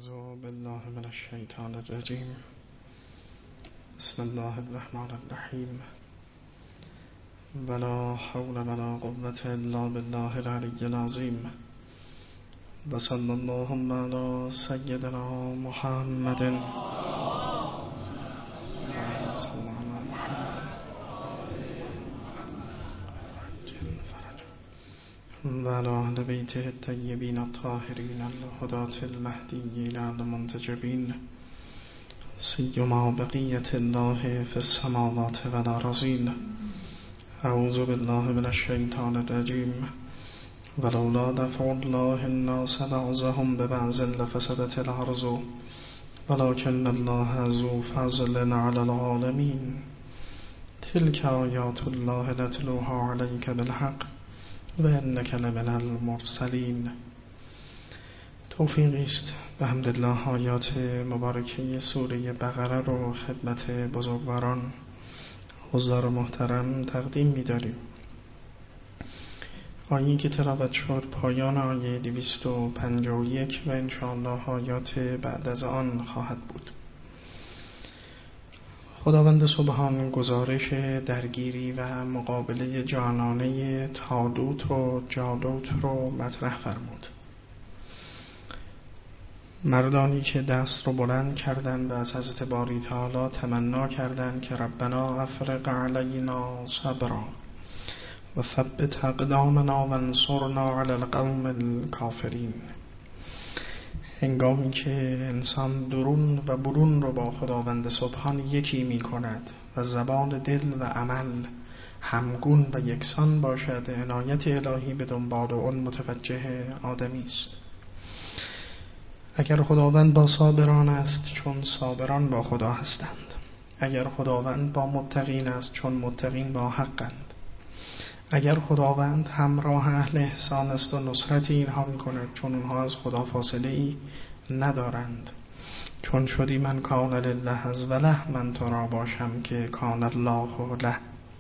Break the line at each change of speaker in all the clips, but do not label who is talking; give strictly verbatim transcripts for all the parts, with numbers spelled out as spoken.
أعوذ بالله من الشیطان الرجیم. بسم الله الرحمن الرحیم. ولا حول ولا قوة الا بالله العلی العظیم. و صلی اللهم علی سیدنا محمد و علی اهل بیته الطیبین الطاهرین الهداة المهدیین المنتجبین، سیما بقیة الله فی السماوات و الأرضین. اعوذ بالله من الشیطان الرجیم. ولولا دفع الله الناس بعضهم ببعض لفسدت الأرض ولكن الله ذو فضل على العالمین. تلك آیات الله نتلوها علیک بالحق و انک لمن المرسلین. توفیقی است به حمدالله آیات مبارکه سوره بقره رو خدمت بزرگواران حضار محترم تقدیم می‌داریم. آیه‌ای که تلاوت شد پایان آیه دویست و پنجاه و یک و انشاءالله آیات بعد از آن خواهد بود. خداوند سبحان گزارش درگیری و مقابله جانانه طالوت و جالوت رو مطرح فرمود. مردانی که دست رو بلند کردند و از حضرت باری تعالی تمنا کردند که ربنا افرغ علینا صبرا و ثبت اقدامنا و انصرنا علی القوم الکافرین. هنگامی که انسان درون و برون رو با خداوند سبحان یکی می کند و زبان دل و عمل همگون و یکسان باشد، عنایت الهی به دنبال اون متوجه آدمی است. اگر خداوند با صابران است چون صابران با خدا هستند، اگر خداوند با متقین است چون متقین با حقند، اگر خداوند همراه اهل احسان است و نصرت اینها می کند چون اونها از خدا فاصله ای ندارند، چون شدی من کان لله از وله من تو را باشم که کان الله له.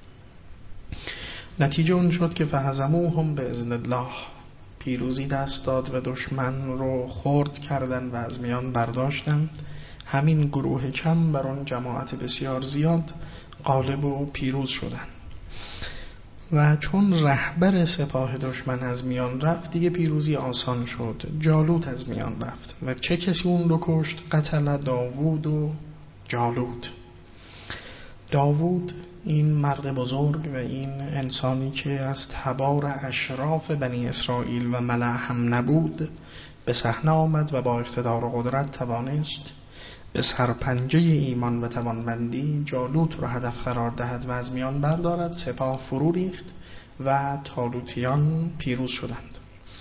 نتیجه اون شد که فهزموهم باذن الله، پیروزی دست داد و دشمن رو خرد کردن و از میان برداشتن. همین گروه کم بر اون جماعت بسیار زیاد غالب و پیروز شدن و چون رهبر سپاه دشمن از میان رفت دیگه پیروزی آسان شد. جالوت از میان رفت و چه کسی اون رو کشت؟ قتل داوود و جالوت. داوود این مرد بزرگ و این انسانی که از تبار اشراف بنی اسرائیل و ملأ هم نبود به صحنه آمد و با اقتدار و قدرت توانست به سرپنجه ایمان و توانمندی جالوت رو هدف قرار دهد و از میان بردارد. سپاه فرو ریخت و طالوتیان پیروز شدند.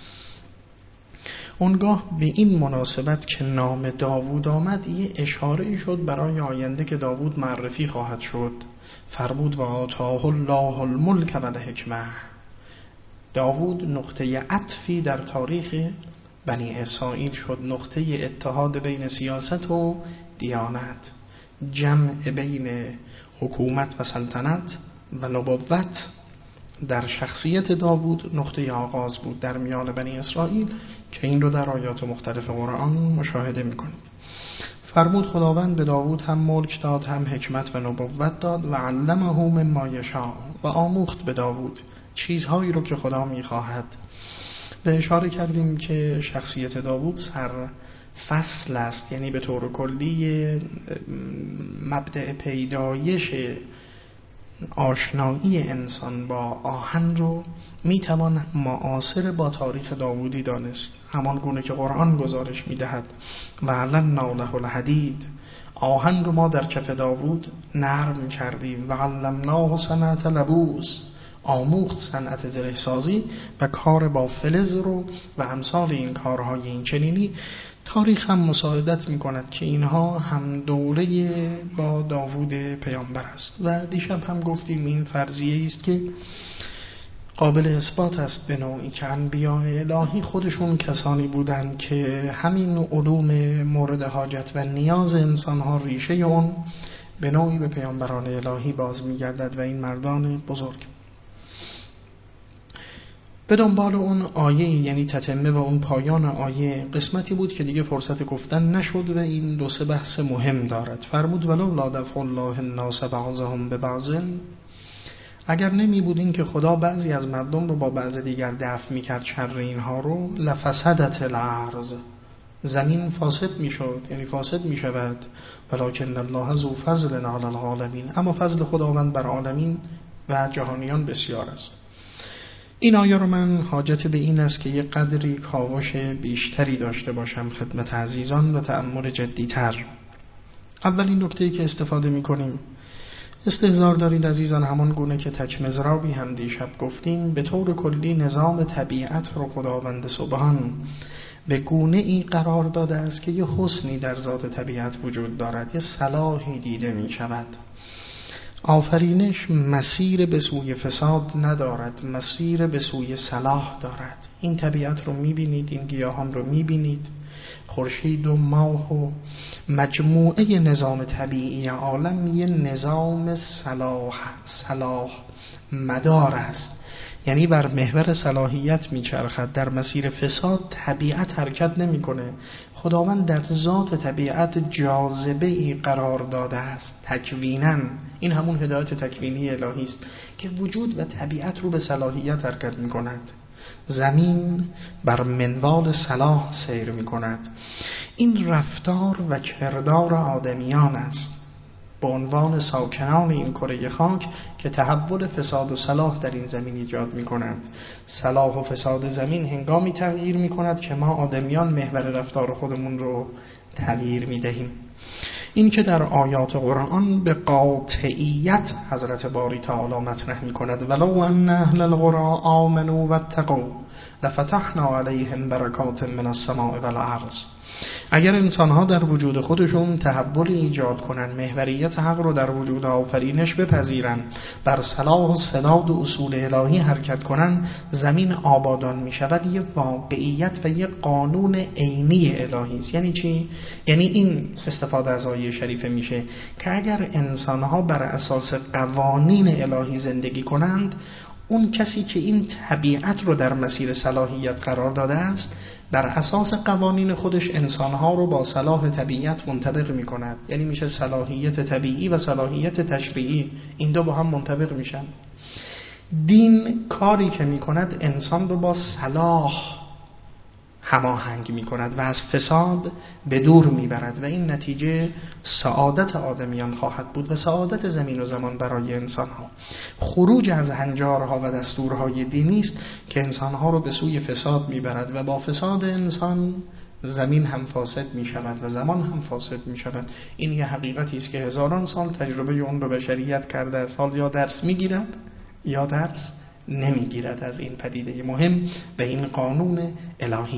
اونگاه به این مناسبت که نام داوود آمد یه اشاره شد برای آینده که داوود معرفی خواهد شد. فرمود و آتاه الله الملک و الحکمه. داوود نقطه عطفی در تاریخ بنی اسرائیل شد، نقطه اتحاد بین سیاست و دیانت، جمع بین حکومت و سلطنت و نبوت در شخصیت داوود نقطه آغاز بود در میان بنی اسرائیل که این رو در آیات مختلف قرآن مشاهده میکنید. فرمود خداوند به داوود هم ملک داد، هم حکمت و نبوت داد و علمه مما یشاء و آموخت به داوود چیزهایی رو که خدا میخواهد. به اشاره کردیم که شخصیت داوود سر فصل است، یعنی به طور کلی مبدأ پیدایش آشنایی انسان با آهن رو میتوان معاصر با تاریخ داوودی دانست، همان گونه که قرآن گزارش میدهد و علمنا له الحدید، آهن رو ما در کف داوود نرم کردیم و علمناه صنعة لبوس، آموخت صنعت زره سازی و کار با فلز رو و امثال این کارهای این چنینی. تاریخ هم مساعدت می کند که اینها هم دوره با داوود پیامبر است و دیشب هم گفتیم این فرضیه است که قابل اثبات است به نوعی که انبیاء الهی خودشون کسانی بودند که همین علوم مورد حاجت و نیاز انسانها ریشه اون به نوعی به پیامبران الهی باز می گردد و این مردان بزرگ. به دنبال اون آیه، یعنی تتمه و اون پایان آیه، قسمتی بود که دیگه فرصت گفتن نشد و این دو سه بحث مهم دارد. فرمود ولو لا دفع الله الناس بعضهم ببعض، اگر نمی بود این که خدا بعضی از مردم رو با بعض دیگر دفع میکرد شر اینها رو، لفسدت الارض، زمین فاسد میشد، یعنی فاسد میشود. ولکن الله ذو فضل علی العالمین، اما فضل خداوند بر عالمین و جهانیان بسیار است. این آیه رو من حاجت به این است که یک قدری کاوش بیشتری داشته باشم خدمت عزیزان و تأمل جدی‌تر. اولین نکته‌ای که استفاده می‌کنیم، استحضار دارید عزیزان، همان گونه که تک مضرابی هم دیشب گفتیم، به طور کلی نظام طبیعت رو خداوند سبحان به گونه ای قرار داده است که یه حسنی در ذات طبیعت وجود دارد، یه صلاحی دیده می شود. آفرینش مسیر به سوی فساد ندارد، مسیر به سوی صلاح دارد. این طبیعت رو می بینید، این گیاهان رو می بینید، خورشید و ماه و مجموعه نظام طبیعی عالم یه نظام صلاح صلاح مدار است، یعنی بر محور صلاحیت میچرخد، در مسیر فساد طبیعت حرکت نمیکنه. خداوند در ذات طبیعت جاذبه ای قرار داده است تکویناً. این همون هدایت تکوینی الهی است که وجود و طبیعت رو به صلاحیت حرکت میکند. زمین بر منوال صلاح سیر میکند. این رفتار و کردار آدمیان است به عنوان ساکنان این کره خاک که تحول فساد و صلاح در این زمین ایجاد می‌کند. صلاح و فساد زمین هنگامی تغییر می‌کند که ما آدمیان محور رفتار خودمون رو تغییر می‌دهیم. این که در آیات قرآن به قاطعیت حضرت باری تعالی مطرح می‌کند ولو ان اهل القرى آمنوا واتقوا لفتحنا علیهم برکات من السماء والارض، اگر انسان‌ها در وجود خودشون تحول ایجاد کنن، محوریت حق رو در وجود آفرینش بپذیرن، بر صلاح و سداد و اصول الهی حرکت کنن، زمین آبادان می شود. یه واقعیت و یه قانون عینی الهی است. یعنی چی؟ یعنی این استفاده از آیه شریفه میشه که اگر انسان‌ها بر اساس قوانین الهی زندگی کنند، اون کسی که این طبیعت رو در مسیر صلاحیت قرار داده است، بر اساس قوانین خودش انسانها رو با صلاح طبیعت منطبق می کند. یعنی میشه صلاحیت طبیعی و صلاحیت تشریعی، این دو با هم منطبق میشن. دین کاری که می کند انسان رو با صلاح هماهنگ می کند و از فساد به دور می برد و این نتیجه سعادت آدمیان خواهد بود و سعادت زمین و زمان برای انسان ها. خروج از هنجارها و دستورهای دینی است که انسان ها رو به سوی فساد می برد و با فساد انسان زمین هم فاسد می شود و زمان هم فاسد می شود. این یه حقیقتی است که هزاران سال تجربه اون رو بشریت کرده است. حال یا درس می گیرد یا درس نمی گیرد از این پدیده مهم و این قانون الهی.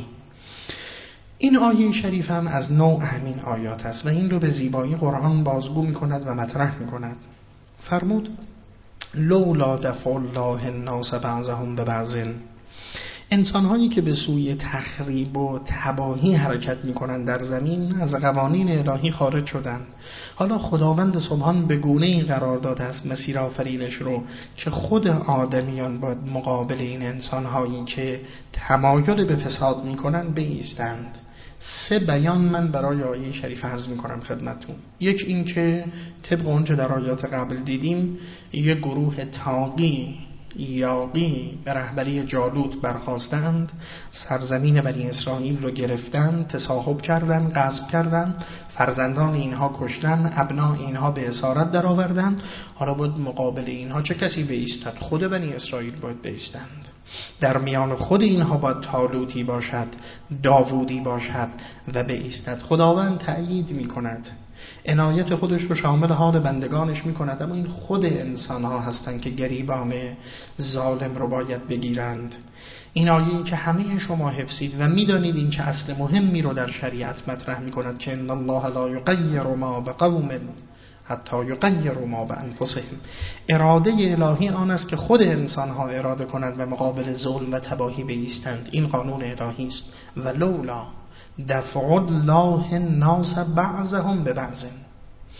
این آیه شریف هم از نوع همین آیات است و این رو به زیبایی قرآن بازگو می کند و مطرح می کند. فرمود لولا دفع الله الناس بعضهم ببعض، انسان‌هایی که به سوی تخریب و تباهی حرکت می‌کنند در زمین از قوانین الهی خارج شدند. حالا خداوند سبحان به گونه‌ای قرار داده است مسیر آفرینش رو که خود آدمیان باید مقابل این انسان‌هایی که تمایل به فساد می‌کنند بایستند. سه بیان من برای آیه شریف عرض می‌کنم خدمتتون. یک این که طبق اونچه در آیات قبل دیدیم، یک گروه طاغی یاغی به رهبری جالوت برخاستند، سرزمین بنی اسرائیل رو گرفتند، تصاحب کردند، غصب کردند، فرزندان اینها کشتند، ابناء اینها به اسارت درآوردند. حالا باید مقابل اینها چه کسی بایستد؟ خود بنی اسرائیل باید بایستند. در میان خود اینها باید طالوتی باشد، داوودی باشد و بایستد. خداوند تأیید می کند، عنایت خودش رو شامل حال بندگانش می کند، اما این خود انسان ها هستند که گریبان ظالم رو باید بگیرند. این آیه که همه شما حفظید و میدانید این که اصل مهمی رو در شریعت مطرح می کند که ان الله لا یغیر ما بقوم حتی یغیروا ما بانفسهم. اراده الهی آن است که خود انسان ها اراده کنند و مقابل ظلم و تباهی بایستند. این قانون الهی است. و لولا دفع الله الناس بعضهم ببعض،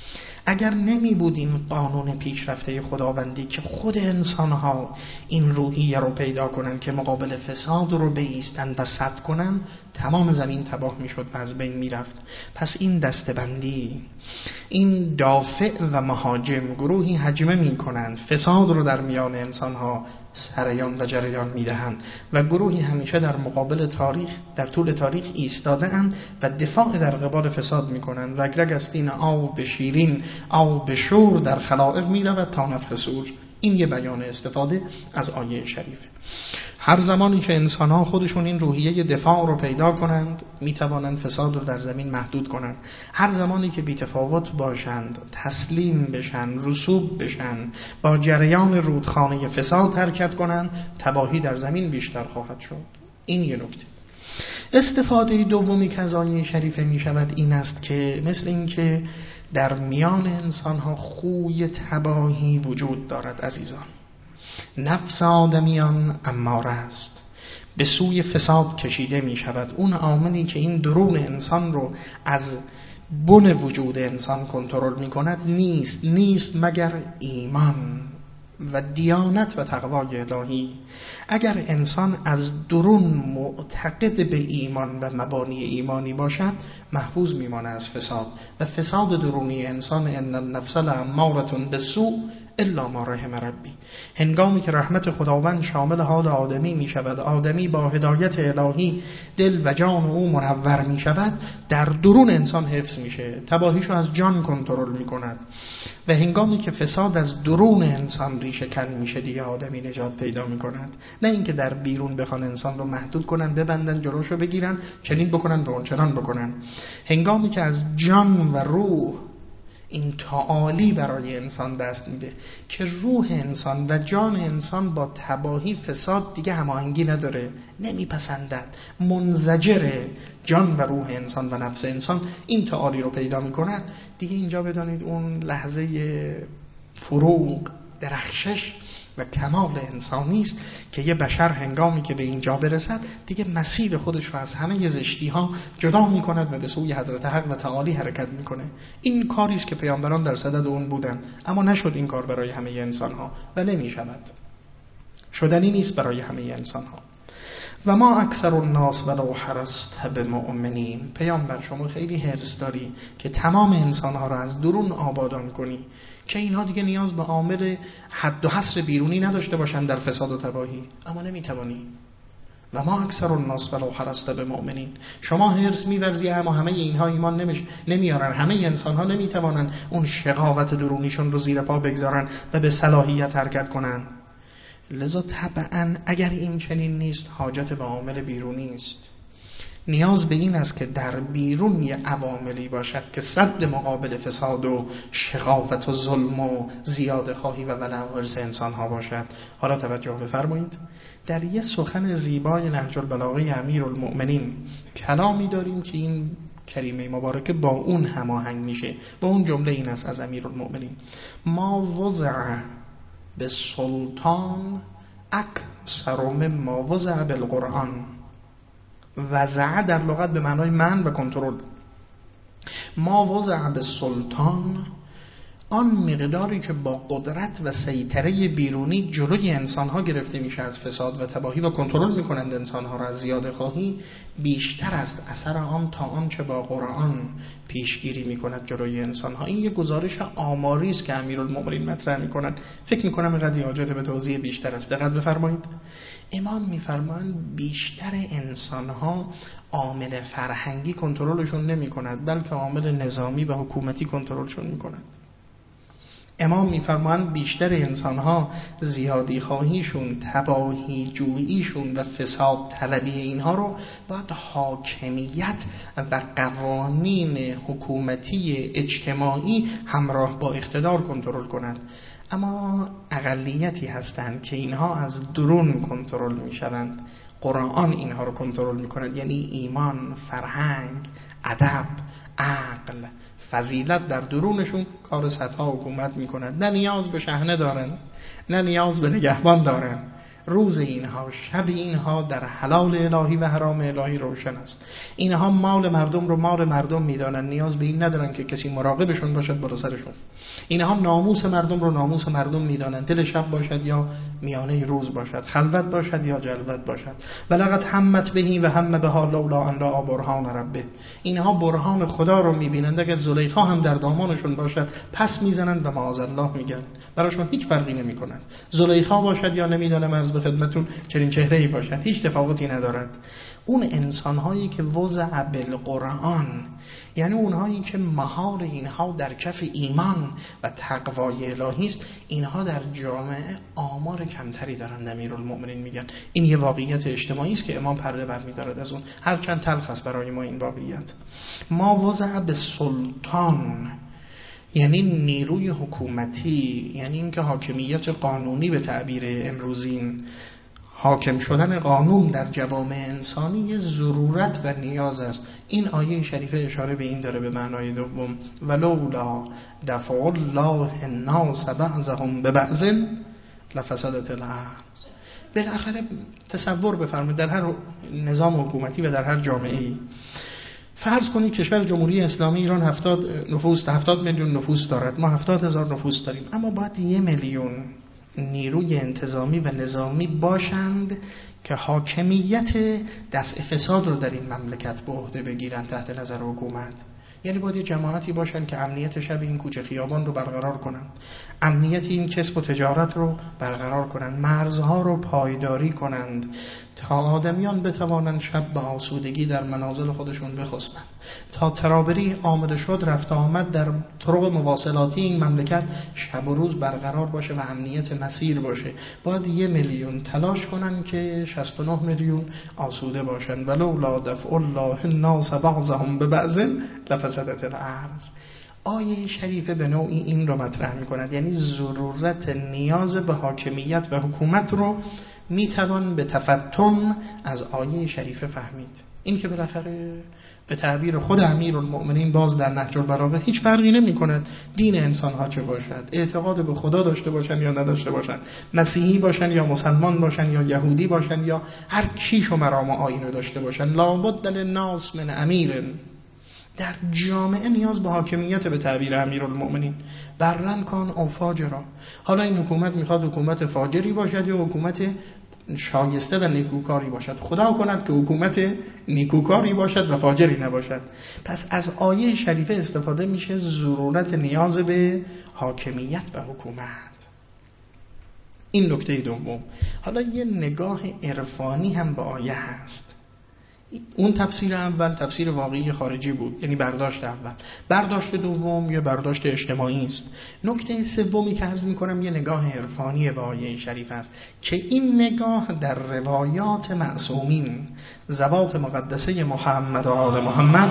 اگر نمی بود این قانون پیشرفته خداوندی که خود انسانها این روحیه رو پیدا کنن که مقابل فساد رو بایستن و سد کنن، تمام زمین تباه میشد و از بین میرفت. پس این دستبندی، این دافع و مهاجم، گروهی هجمه میکنند، فساد رو در میان انسانها سریان و جریان میدهند و گروهی همیشه در مقابل تاریخ، در طول تاریخ ایستاده اند و دفاع در قبال فساد میکنند. رگ رگ است این آب شیرین، آب شور در خلائق میرود تا نفخ صور. این یه بیان استفاده از آیه شریفه. هر زمانی که انسان‌ها خودشون این روحیه دفاع رو پیدا کنند، میتوانند فساد رو در زمین محدود کنند. هر زمانی که بی‌تفاوت باشند، تسلیم بشن، رسوب بشن، با جریان رودخانه فساد حرکت کنند، تباهی در زمین بیشتر خواهد شد. این یه نکته. استفاده دومی که از آیه شریفه می شود این است که مثل این که در میان انسان‌ها خوی تباهی وجود دارد عزیزان. نفس آدمیان اماره است، به سوی فساد کشیده می شود. اون عاملی که این درون انسان رو از بن وجود انسان کنترل می کند نیست نیست مگر ایمان و دیانت و تقوای الهی. اگر انسان از درون معتقد به ایمان و مبانی ایمانی باشد، محفوظ میمانه از فساد. و فساد درونی انسان، ان النفس لاماره بالسوء الا ما رحم ربی. هنگامی که رحمت خداوند شامل حال آدمی می شود، آدمی با هدایت الهی دل و جان او منور می شود، در درون انسان حفظ میشه، تباهیشو از جان کنترل می کند. و هنگامی که فساد از درون انسان ریشه کن میشه، دیگه آدمی نجات پیدا می کند. نه اینکه در بیرون بخوان انسان رو محدود کنن، ببندن، جلوشو بگیرن، چنین بکنن و اونچنان بکنن. هنگامی که از جان و روح این تعالی برای انسان دست میده که روح انسان و جان انسان با تباهی فساد دیگه هماهنگی نداره، نمیپسندد، منزجره. جان و روح انسان و نفس انسان این تعالی رو پیدا میکنن، دیگه اینجا بدانید اون لحظه فروغ، درخشش و کمال انسانی است که یه بشر هنگامی که به اینجا برسد دیگه مسیر خودش رو از همه زشتی ها جدا می کند و به سوی حضرت حق و تعالی حرکت میکنه. این کاری است که پیامبران در صدد اون بودن، اما نشد این کار برای همه انسان ها و نمی شود، شدنی نیست برای همه انسان ها. و ما اکثر الناس ولو حرصت بمؤمنین. پیامبر شما خیلی حرص داری که تمام انسان ها را از درون آبادان کنی که اینها دیگه نیاز به عامل حد و حصر بیرونی نداشته باشند در فساد و تباهی، اما نمیتوانی. و ما اکثر الناس ولو حرصت بمؤمنین. شما حرص می‌ورزی اما همه اینها ایمان نمیش نمیارن، همه انسان ها نمیتوانند اون شقاوت درونیشون رو زیر پا بگذارن و به صلاحیت حرکت کنن. لذا طبعا اگر این چنین نیست، حاجت به عامل بیرونی است. نیاز به این است که در بیرون یه عواملی باشد که صد مقابل فساد و شقاوت و ظلم و زیاده خواهی و ولع و حرص انسان ها باشد. حالا توجه بفرمایید، در یه سخن زیبای نهج البلاغه امیرالمؤمنین کلامی داریم که این کریمه مبارکه با اون هماهنگ میشه. با اون جمله این است از امیرالمؤمنین: ما وضع به سلطان اکثر مما وضع بالقرآن. وضع در لغت به معنای من و کنترل. ما وضع به سلطان، آن مقداری که با قدرت و سیطره بیرونی جلوی انسانها گرفته میشه از فساد و تباهی و کنترل میکنند انسانها را از زیاده خواهی، بیشتر است اثر آن تا آنچه با قرآن پیشگیری میکند جلوی انسانها. این یک گزارش آماری است که امیرالمؤمنین مطرح میکنند. فکر میکنم اینقدر حاجت به توضیح بیشتر است. دقت بفرمایید، امام میفرمایند بیشتر انسانها عامل فرهنگی کنترلشون نمیکند، بلکه عامل نظامی و حکومتی کنترلشون میکند. امام میفرمایند بیشتر انسانها زیادی خواهیشون، تباهی جوییشون و فساد طلبی اینها رو باید حاکمیت و قوانین حکومتی اجتماعی همراه با اقتدار کنترل کنند. اما اقلیتی هستند که اینها از درون کنترل میشوند. قرآن اینها رو کنترل میکند، یعنی ایمان، فرهنگ، ادب، عقل، فضیلت در درونشون کار سطح حکومت میکنند. نه نیاز به شحنه دارن، نه نیاز به نگهبان دارن، روز اینها، شب اینها در حلال الهی و حرام الهی روشن است. اینها مال مردم رو مال مردم میدانن، نیاز به این ندارن که کسی مراقبشون باشد بالا سرشون. اینها ناموس مردم رو ناموس مردم میدانن، دل شب باشد یا میانه روز باشد، خلوت باشد یا جلوت باشد. ولقد همت بهی و هم بها لولا ان را برهان ربه. اینها برهان خدا رو میبینند، اگر زلیخا هم در دامانشون باشد پس میزنند و معاذالله میگن، براشون هیچ فرقی نمیکنه. زلیخا باشد یا نمیدانم عرض به خدمتون چنین چهره‌ای باشد، هیچ تفاوتی ندارد. اون انسان‌هایی که وضع بالقرآن، یعنی اونهایی که مهار اینها در کف ایمان و تقوای الهی است، اینها در جامعه آمار کمتری دارند. امیرالمؤمنین میگن این یه واقعیت اجتماعی است که امام پرده برمی‌دارد از اون، هرچند تلخ است برای ما این واقعیت. ما وضع به سلطان، یعنی نیروی حکومتی، یعنی اینکه حاکمیت قانونی به تعبیر امروزین، حاکم شدن قانون در جوامع انسانی ضرورت و نیاز است. این آیه شریفه اشاره به این داره به معنای دوم، ولولا دفع الله الناس بعضهم ببعض لفسدت الارض. بالاخره تصور بفرمایید در هر نظام حکومتی و در هر جامعه‌ای، فرض کنید کشور جمهوری اسلامی ایران هفتاد نفوس هفتاد میلیون نفوس دارد، ما هفتاد هزار نفوس داریم، اما باید یک میلیون نیروی انتظامی و نظامی باشند که حاکمیت دفع فساد رو در این مملکت به عهده بگیرند تحت نظر حکومت. یعنی باید یه جماعتی باشن که امنیت شب این کوچه خیابان رو برقرار کنن، امنیت این کسب و تجارت رو برقرار کنن، مرزها رو پایداری کنند تا آدمیان بتوانند شب به آسودگی در منازل خودشون بخسبند، تا ترابری آمده شد رفت آمد در طرق مواصلاتی این مملکت شب و روز برقرار باشه و امنیت مسیر باشه. باید یه میلیون تلاش کنن که شصت و نه میلیون آسوده باشن. ولولا دفع الله الناس بعضهم ببعض لفسدت الارض. آیه شریفه به نوعی این رو مطرح می‌کند، یعنی ضرورت نیاز به حاکمیت و حکومت رو میتوان به تفتن از آیه شریفه فهمید. این که بالاخره به تعبیر خود امیرالمؤمنین باز در نهج البلاغه هیچ فرقی نمی‌کند دین انسان‌ها چه باشد، اعتقاد به خدا داشته باشن یا نداشته باشن، مسیحی باشن یا مسلمان باشن یا یهودی باشن یا هر کیش و مرام و آیین رو داشته باشن، لابد للناس من امیر. در جامعه نیاز به حاکمیت به تعبیر امیرالمؤمنین، برن کان او فاجرا. حالا این حکومت میخواد حکومت فاجری باشد یا حکومت شایسته و نیکوکاری باشد، خدا کند که حکومت نیکوکاری باشد و فاجری نباشد. پس از آیه شریفه استفاده میشه ضرورت نیاز به حاکمیت و حکومت. این نکته دوم. حالا یه نگاه عرفانی هم به آیه هست. اون تفسیر اول تفسیر واقعی خارجی بود، یعنی برداشت اول. برداشت دوم یه برداشت اجتماعی است. نکته سومی که عرض می‌کنم یه نگاه عرفانی به آیه شریف است که این نگاه در روایات معصومین، ذوات مقدسه محمد و آل محمد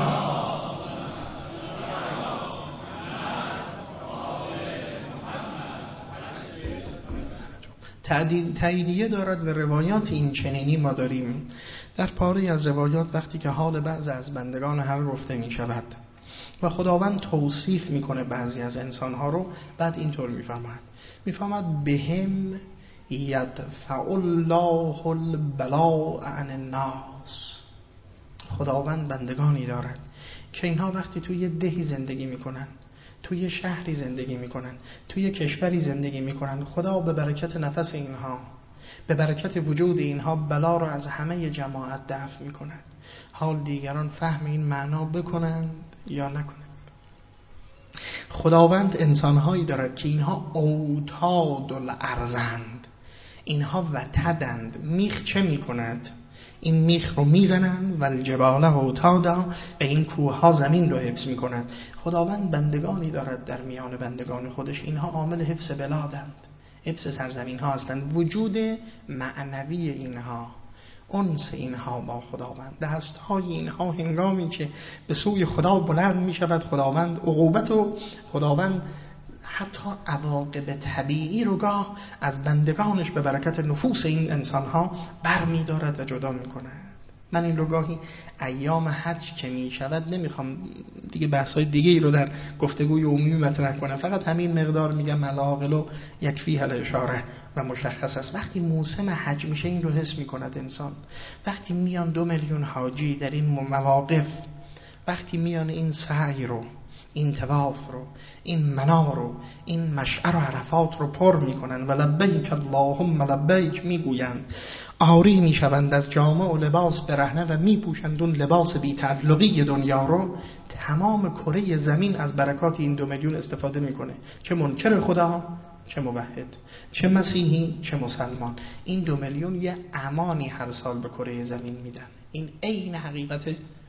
تاییدیه دارد و روایات این چنینی ما داریم. در پاره از روایات وقتی که حال بعض از بندگان هر رفته می شود و خداوند توصیف میکنه بعضی از انسانها رو، بعد اینطور میفهمد میفهمد بهم یدفع الله البلاء عن الناس. خداوند بندگانی دارد که اینها وقتی توی دهی زندگی میکنن، توی شهری زندگی میکنن، توی کشوری زندگی میکنن، خدا به برکت نفس اینها، به برکت وجود اینها بلا رو از همه جماعت دفع میکنند. حال دیگران فهم این معنا بکنند یا نکنند. خداوند انسانهایی دارد که اینها اوتاد الارضند، اینها وتدند. میخ چه میکند؟ این میخ رو میزنند و الجبال اوتادا، و این کوه ها زمین رو حفظ میکنند. خداوند بندگانی دارد در میان بندگان خودش، اینها عامل حفظ بلادند، حفظ سرزمین ها هستند. وجود معنوی اینها، انس اینها با خداوند، دست های اینها هنگامی که به سوی خدا بلند می شود، خداوند عقوبت و خداوند حتی عواقب طبیعی رو گاه از بندگانش به برکت نفوس این انسان ها بر می دارد و جدا می کند. من این رو گاهی ایام حج که می شود، نمیخوام دیگه بحث‌های دیگه ای رو در گفتگوی عمومی مطرح کنم، فقط همین مقدار میگم ملاقل و یکفی هل اشاره و مشخص است. وقتی موسم حج میشه این رو حس میکند انسان، وقتی میان دو میلیون حاجی در این مواقف، وقتی میان این سعی رو، این طواف رو، این منا رو، این مشعر و عرفات رو پر میکنن و لبیک اللهم لبیک میگویند، عاری میشوند از جامه و لباس برهنه و میپوشند اون لباس بی تعلقی دنیا رو، تمام کره زمین از برکات این دو میلیون استفاده میکنه، چه منکر خدا، چه موحد، چه مسیحی، چه مسلمان. این دو میلیون یه امانی هر سال به کره زمین میدن. این عین حقیقت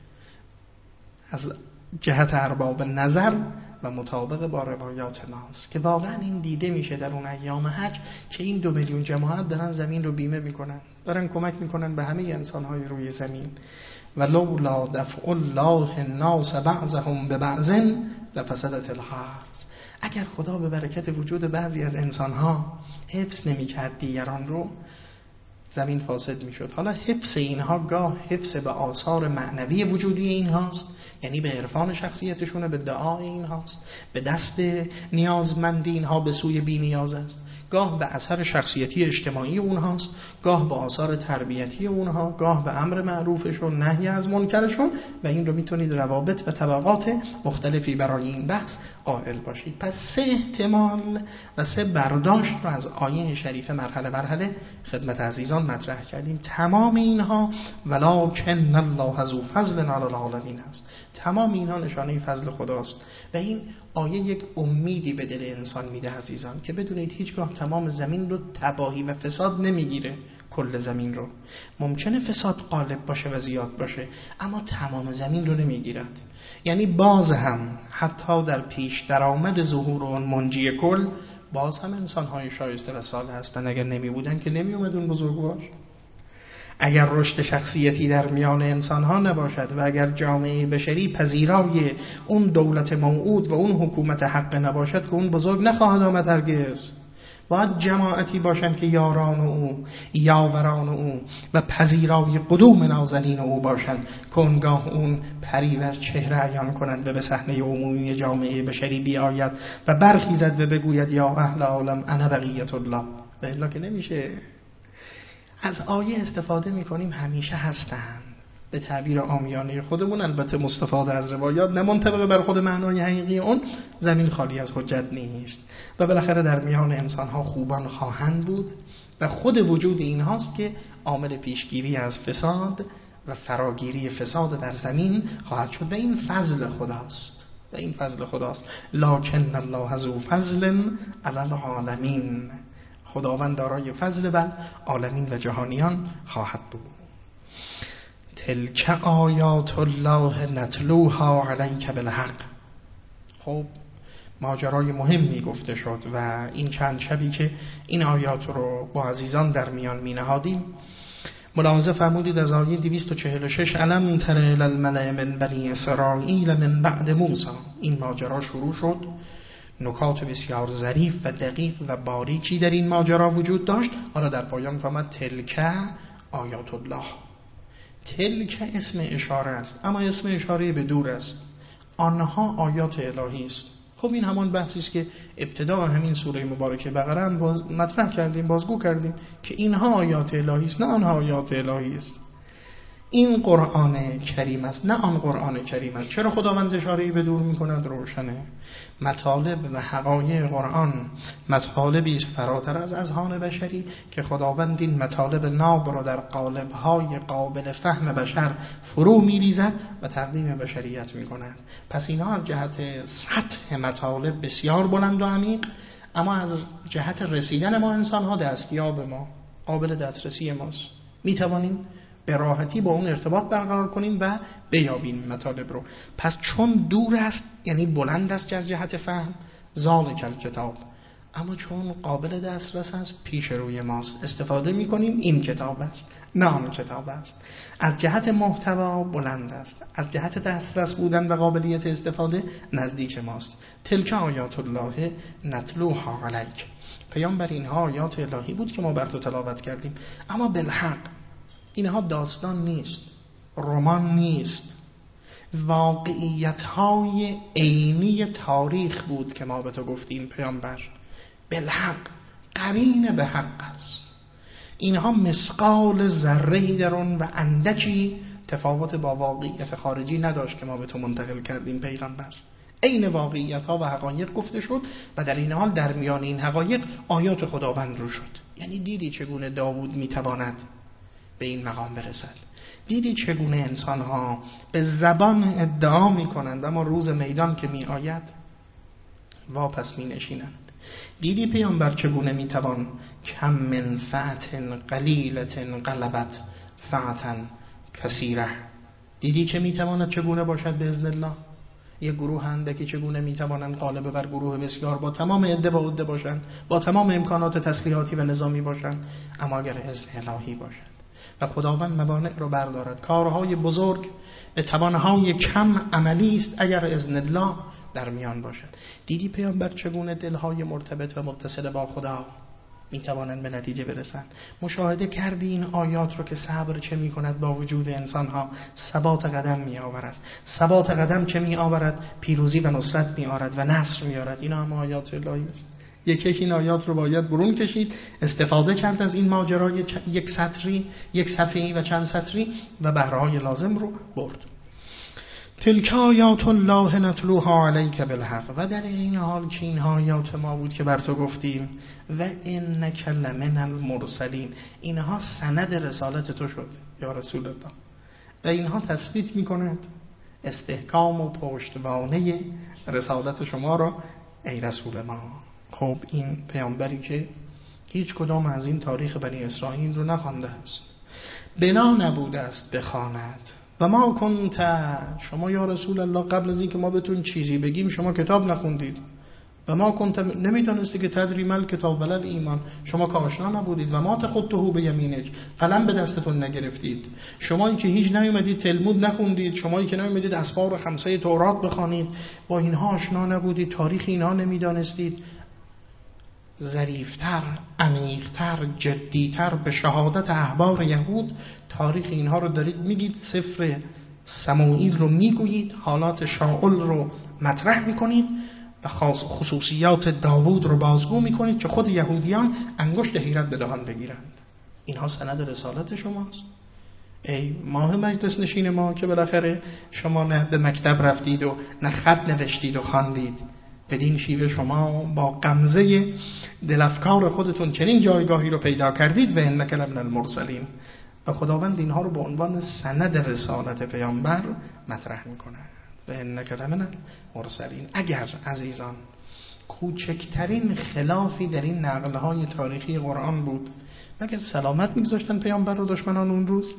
از جهت ارباب نظر و مطابق با روایات ماست که واقعا این دیده میشه در اون ایام حج که این دو میلیون جماعت دارن زمین رو بیمه میکنن، دارن کمک میکنن به همه انسانهای روی زمین. و لولا دفع الله الناس بعضهم ببعض لفسدت الارض. اگر خدا به برکت وجود بعضی از انسانها حفظ نمیکرد دیگران رو، زمین فاسد میشد. حالا حفظ اینها گاه حفظ به آثار معنوی وجودی اینهاست، یعنی به عرفان شخصیتشونه، به دعای اینهاست، به دست نیازمندی اینها به سوی بی نیاز است، گاه به اثر شخصیتی اجتماعی اونهاست، گاه به آثار تربیتی اونها، گاه به امر معروفشون، نهی از منکرشون. و این رو میتونید روابط و طبقات مختلفی برای این بحث قائل باشید. پس سه احتمال و سه برداشت رو از آیه شریفه مرحله مرحله خدمت عزیزان مطرح کردیم. تمام اینها ولکن الله ذو فضل علی العالمین است. تمام اینها نشانه فضل خداست و این آیه یک امیدی به دل انسان میده عزیزان، که بدونید هیچگاه تمام زمین رو تباهی و فساد نمیگیره. کل زمین رو ممکنه فساد غالب باشه و زیاد باشه، اما تمام زمین رو نمیگیرد. یعنی باز هم حتی در پیش درآمد ظهور اون منجی کل، باز هم انسان‌های شایسته و صالح هستن. اگر نمی بودن که نمی اومد اون بزرگ باش. اگر رشد شخصیتی در میان انسان‌ها نباشد و اگر جامعه بشری پذیرای اون دولت موعود و اون حکومت حق نباشد، که اون بزرگ نخواهد آمد هرگز. باید جماعتی باشند که یاران او، یاوران او و پذیرای قدوم نازنین او باشند، که اونگاه اون پری از چهره عیان کنند و به صحنه عمومی جامعه بشری بیاید و برخیزد و بگوید یا اهل عالم انا بقیت الله. و الا که نمیشه. از آیه استفاده میکنیم همیشه هستند، به تعبیر عامیانه خودمون، البته مستفاده از روایات، نه منطبق بر خود معنای حقیقی اون. زمین خالی از حجت نیست و بالاخره در میان انسان‌ها خوبان خواهند بود و خود وجود اینهاست که عامل پیشگیری از فساد و فراگیری فساد در زمین خواهد شد و این فضل خداست. و این فضل خداست. لکن الله ذو فضل علی العالمین. خداوند دارای فضل بر عالمین و جهانیان خواهد بود. تلک آیات الله نتلوها علیک بالحق. خب ماجرای مهمی گفته شد و این چند شبی که این آیات رو با عزیزان در میان می نهادیم، ملاحظه فرمودید از آیه دویست و چهل و شش الم تر الی الملأ من بنی اسرائیل من بعد موسی، این ماجرا شروع شد. نکات بسیار ظریف و دقیق و باریکی در این ماجرا وجود داشت. حالا در پایان فرمود تلک آیات الله. تلک اسم اشاره است، اما اسم اشاره به دور است. آنها آیات الهی است. خب این همان بحثی است که ابتدا همین سوره مبارکه بقره هم باز مطرح کردیم، بازگو کردیم که اینها آیات الهی است، نه آنها آیات الهی است. این قرآن کریم است، نه آن قرآن کریم است. چرا خداوند اشاره‌ای به دور می‌کند؟ روشنه. مطالب و حقایق قرآن مطالبی است فراتر از اذهان بشری که خداوند این مطالب ناب را در قالب‌های قابل فهم بشر فرو می‌ریزد و تقدیم بشریت می‌کند. پس اینها از جهت سطح مطالب بسیار بلند و عمیق، اما از جهت رسیدن ما انسان‌ها دستیاب ما، قابل دسترسی ماست. می‌توانیم به راحتی با اون ارتباط برقرار کنیم و بیابیم مطالب رو. پس چون دور است، یعنی بلند است از جهت فهم، ذالک الکتاب، اما چون قابل دسترس است، پیش روی ماست، استفاده می‌کنیم. این کتاب است، نه آن کتاب است. از جهت محتوا بلند است، از جهت دسترس بودن و قابلیت استفاده نزدیک ماست. تلک آیات الله نتلوها علیک. پیامبر اینها آیات الهی بود که ما بر تو تلاوت کردیم، اما بالحق اینها داستان نیست. رمان نیست، واقعیت‌های عینی تاریخ بود که ما به تو گفتیم پیامبر. بالحق، قرین به حق است. اینها مثقال ذره‌ای در آن و اندکی تفاوت با واقعیت خارجی نداشت که ما به تو منتقل کردیم پیغمبر. عین واقعیت‌ها و حقایق گفته شد و در این حال در میان این حقایق آیات خداوند رو شد. یعنی دیدی چگونه داوود میتواند به این مقام برسد، دیدی چگونه انسان‌ها به زبان ادعا می‌کنند اما روز میدان که می‌آید واپس می‌نشینند. دیدی پیامبر چگونه می‌توان کم من فأت قلیلة غلبت فأتا کثیره. دیدی که می‌تواند چگونه باشد باذن الله یک گروه اندکی چگونه می‌توانند غالب بر گروه بسیار با تمام عده و عده باشند، با تمام امکانات تسلیحاتی و نظامی باشند، اما اگر اذن الهی باشد و خداوند موانع رو بردارد. کارهای بزرگ به توانهای کم عملی است اگر اذن الله در میان باشد. دیدی پیامبر چگونه دلهای مرتبط و متصل با خدا می توانند به نتیجه برسند. مشاهده کردی این آیات رو که صبر چه می کند با وجود انسانها، ثبات قدم می آورد. ثبات قدم چه می آورد؟ پیروزی و نصرت می آورد و نصر می آورد. این هم آیات الهی است. یک یک این آیات رو باید برون کشید، استفاده کرد از این ماجرای یک سطری، یک صفحه‌ای و چند سطری و بهره‌های لازم رو برد. تلک آیات الله نتلوها علیک بالحق. و در این حال که این آیات ما بود که بر تو گفتیم و انک لمن المرسلین، اینها سند رسالت تو شد یا رسول الله و اینها تثبیت می‌کند استحکام و پشتوانه رسالت شما را ای رسول ما. خب این پیامبری که هیچ کدام از این تاریخ بنی اسرائیل رو نخوانده است، بنا نبوده است بخواند. و ما کنت، شما یا رسول الله قبل از این که ما بهتون چیزی بگیم شما کتاب نخوندید. و ما کنت، نمیدونستی که تدری مل کتاب ولل ایمان، شما که آشنا نبودید. و ما تخطه به یمینک، قلم به دستتون نگرفتید. شمایی که هیچ نیومدید تلمود نخوندید، شمایی که نیومدید اسفار خمسه تورات بخوانید، با اینها آشنا نبودید، تاریخ اینها نمیدانستید. ظریفتر، عمیق‌تر، جدی‌تر به شهادت احبار یهود تاریخ اینها رو دارید میگید، سفر سموئیل رو میگویید، حالات شاول رو مطرح میکنید و خصوصیات داوود رو بازگو میکنید که خود یهودیان انگشت حیرت به دهان بگیرند. اینها سند رسالت شماست ای ماه مجلس نشین ما که بالاخره شما نه به مکتب رفتید و نه خط نوشتید و خواندید. بدین شیوه شما با غمزه دلفکار خودتون چنین جایگاهی رو پیدا کردید و انک لمن المرسلین. و خداوند اینها رو به عنوان سند رسالت پیامبر مطرح میکنه و انک لمن المرسلین. اگر عزیزان کوچکترین خلافی در این نقلهای تاریخی قرآن بود، مگر سلامت میگذاشتن پیامبر رو دشمنان اون روز؟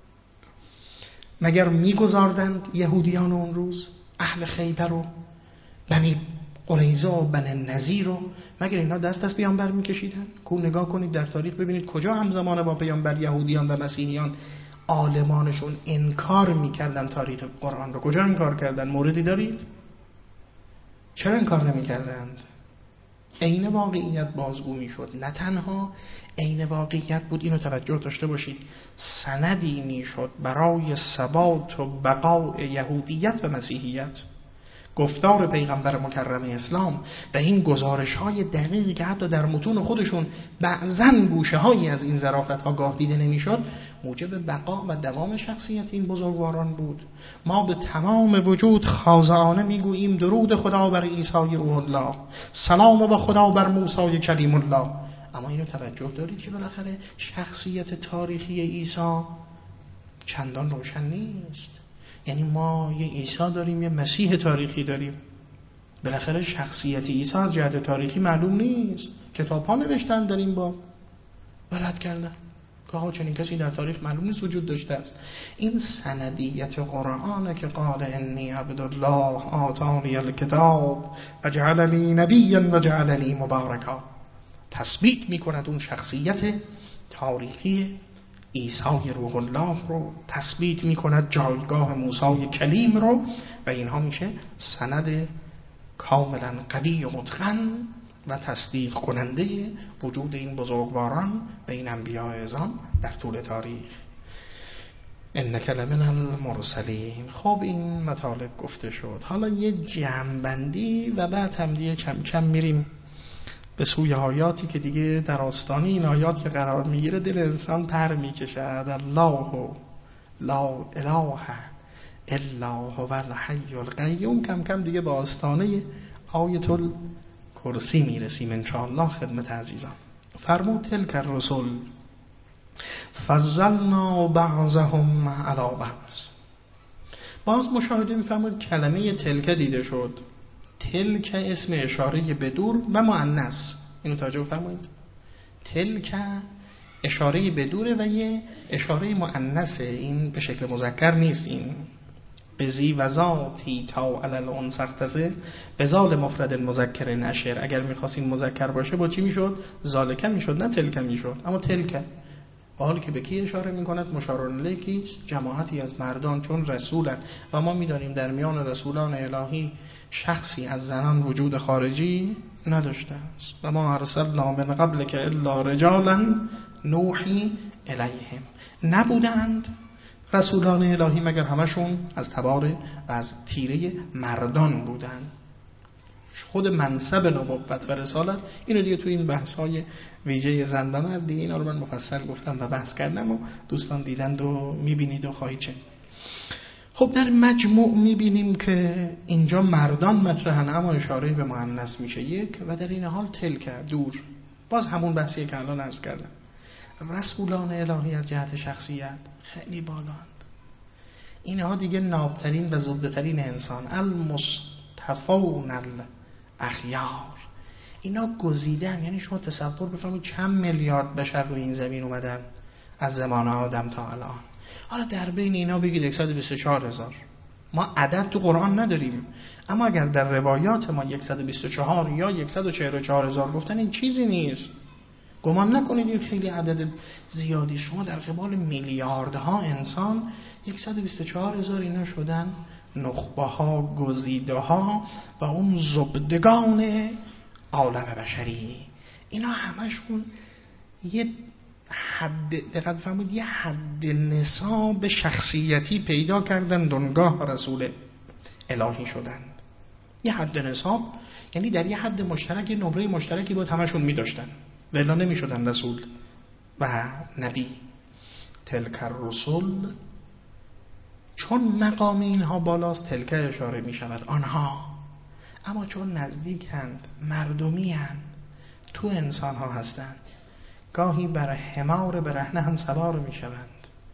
مگر میگذاردند یهودیان اون روز، اهل خیبر و بنی قریظه و بنی نذیر رو، مگر اینا دست از پیامبر میکشیدن؟ کو نگاه کنید در تاریخ ببینید کجا همزمان با پیامبر یهودیان و مسیحیان عالمانشون انکار میکردن تاریخ قرآن رو. کجا انکار کردن؟ موردی دارید؟ چرا انکار نمیکردند؟ عین واقعیت بازگو میشد. نه تنها عین واقعیت بود، اینو توجه داشته باشید، سندی میشد برای ثبات و بقای یهودیت و مسیحیت. گفتار پیغمبر مکرم اسلام و این گزارش های دقیقی که حتی در متون خودشون بعضاً گوشه هایی از این ظرافت ها گاه دیده نمیشد، موجب بقا و دوام شخصیت این بزرگواران بود. ما به تمام وجود خاضعانه میگوییم درود خدا بر عیسی روح الله، سلام و خدا بر موسی کلیم الله. اما اینو توجه دارید که بالاخره شخصیت تاریخی عیسی چندان روشن نیست. یعنی ما یه عیسی داریم، یه مسیح تاریخی داریم، بالاخره شخصیت عیسی از جهت تاریخی معلوم نیست. کتاب ها نوشتن در این باب رد کردن که ها چنین کسی در تاریخ معلوم نیست وجود داشته است. این سندیت قرآنه که قال انی عبدالله آتانی الکتاب و جعلنی نبیا و جعلنی مبارکا، تثبیت میکند اون شخصیت تاریخی عیسی روح الله رو، تثبیت میکند جایگاه موسی کلیم رو، و اینها میشه سند کاملا قوی و متقن و تصدیق کننده وجود این بزرگواران و این انبیاء اعظم در طول تاریخ. انک لمن المرسلین. خب این مطالب گفته شد، حالا یه جمع‌بندی و بعد هم دیگه کم کم میریم به سوی آیاتی که دیگه در آستانه این آیات که قرار میگیره دل انسان پر میکشد. الله لا اله الا هو الحی القیوم. کم کم دیگه به آستانه آیت الکرسی میرسیم انشاءالله خدمت عزیزان. فرمود تلک الرسل فضلنا بعضهم علی بعض. باز مشاهده میفرمود کلمه تلک دیده شد. تلک اسم اشاره به دور و مؤنث، اینو توجه فرمایید. تلک اشاره به دوره و یه اشاره مؤنثه، این به شکل مذکر نیست. این بزی و ذاتی تا علی الانثى اختص بزال مفرد مذکر نشر. اگر می‌خواستین مذکر باشه با چی میشد؟ ذالک میشد، نه تلک میشد. اما تلک با حالی که به کی اشاره میکند؟ مشار الیه کیست؟ جماعتی از مردان، چون رسولن و ما میدانیم در میان رسولان الهی شخصی از زنان وجود خارجی نداشته است. و ما ارسلنا من قبل که الا رجالا نوحی الیهم. نبودند رسولان الهی مگر همشون از تبار و از تیره مردان بودند. خود منصب نبوت و رسالت اینو دیگه تو این بحث‌های ویژه زن و مرد دیگه اینا رو من مفصل گفتم و بحث کردم و دوستان دیدند و میبینید و خواهید شنید. خب در مجموع میبینیم که اینجا مردان مطرحن اما اشاره به مؤنث میشه یک، و در این حال تلک دور. باز همون بحثیه که الان عرض کردم. رسولان الهی از جهت شخصیت خیلی بالاند. اینها دیگه نابترین و زبده‌ترین انسان، المصطفون الاخیار. اینا گزیدن، یعنی شما تصور بفرمایید چند میلیارد بشر روی این زمین اومدن از زمان آدم تا الان. حالا در بین اینا بگید صد و بیست و چهار هزار. ما عدد تو قرآن نداریم، اما اگر در روایات ما صد و بیست و چهار یا صد و چهل و چهار هزار گفتن این چیزی نیست. گمان نکنید این خیلی عدد زیادی. شما در قبال میلیاردها انسان صد و بیست و چهار هزار اینا شدن نخبه ها، گزیده ها و اون زبدگان عالم بشری. اینا همشون یه حد، دقت فرمودید، یه حد نصاب شخصیتی پیدا کردن دنگاه رسول الهی شدن. یه حد نصاب یعنی در یه حد مشترک، نمره مشترکی بود همشون می داشتن و الا نمی شدن رسول و نبی. تلک الرسل، چون مقام اینها بالاست تلک اشاره می شود آنها، اما چون نزدیکند، مردمی هستند، تو انسان ها هستند، گاهی بر حمار برهنه هم سوار می شوند،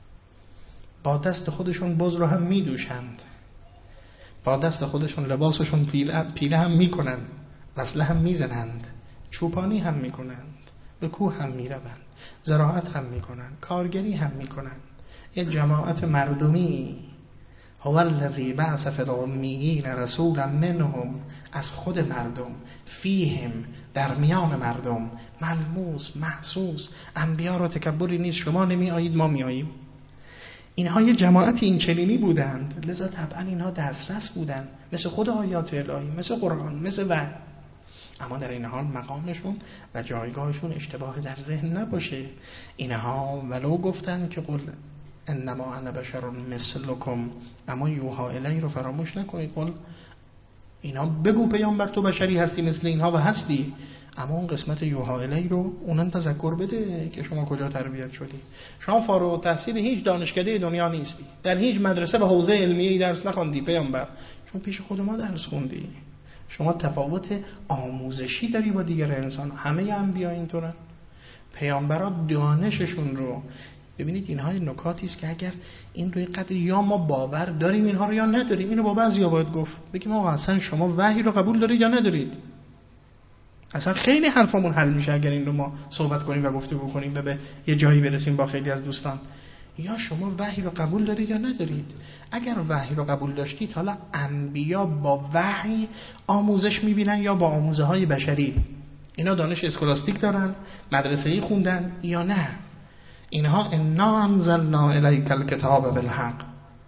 با دست خودشون بز رو هم می دوشند، با دست خودشون لباسشون پیله, پیله هم می کنند، وصله هم می زنند، چوپانی هم می کنند، به کوه هم می روند، زراعت هم می کنند، کارگری هم می کنند. یه جماعت مردمی. هو الذی بعث فی الامیین رسولا منهم، از خود مردم، فیهم، در میان مردم، ملموس، محسوس. انبیا رو تکبری نیست، شما نمی آیید ما می آییم. اینها یه جماعت این چنینی بودند، لذا طبعا اینها دسترس بودند، مثل خود آیات الهی، مثل قرآن، مثل وحی. اما در این حال مقامشون و جایگاهشون اشتباه در ذهن نباشه. اینها ولو گفتن که قل انما انا بشر مثلکم، اما یوحا الی رو فراموش نکنید. قل اینا بگو پیامبر تو بشری هستی مثل اینها و هستی، اما اون قسمت یوحا الی رو اونم تذکر بده که شما کجا تربیت شدی. شما فارغ التحصیل هیچ دانشکده دنیا نیستی، در هیچ مدرسه و حوزه علمیه‌ای درس نخوندی پیامبر، چون پیش خود ما درس خوندی. شما تفاوت آموزشی داری با دیگر انسان. همه انبیا اینطورن. پیامبرا دانششون رو ببینید، اینها نکاتی است که اگر این روی قدر یا ما باور داریم اینها رو یا نداریم. اینو با بعضیا باید گفت، بگیم آقا اصلا شما وحی رو قبول دارید یا ندارید. اصلا خیلی حرفمون حل میشه اگر این رو ما صحبت کنیم و گفتگو کنیم و به یه جایی برسیم با خیلی از دوستان. یا شما وحی رو قبول دارید یا ندارید. اگر وحی رو قبول داشتید، حالا انبیا با وحی آموزش میبینن یا با آموزه های بشری؟ اینا دانش اسکولاستیک دارن، مدرسه‌ای خوندن یا نه؟ اینها انا انزلنا الیک الکتاب بالحق،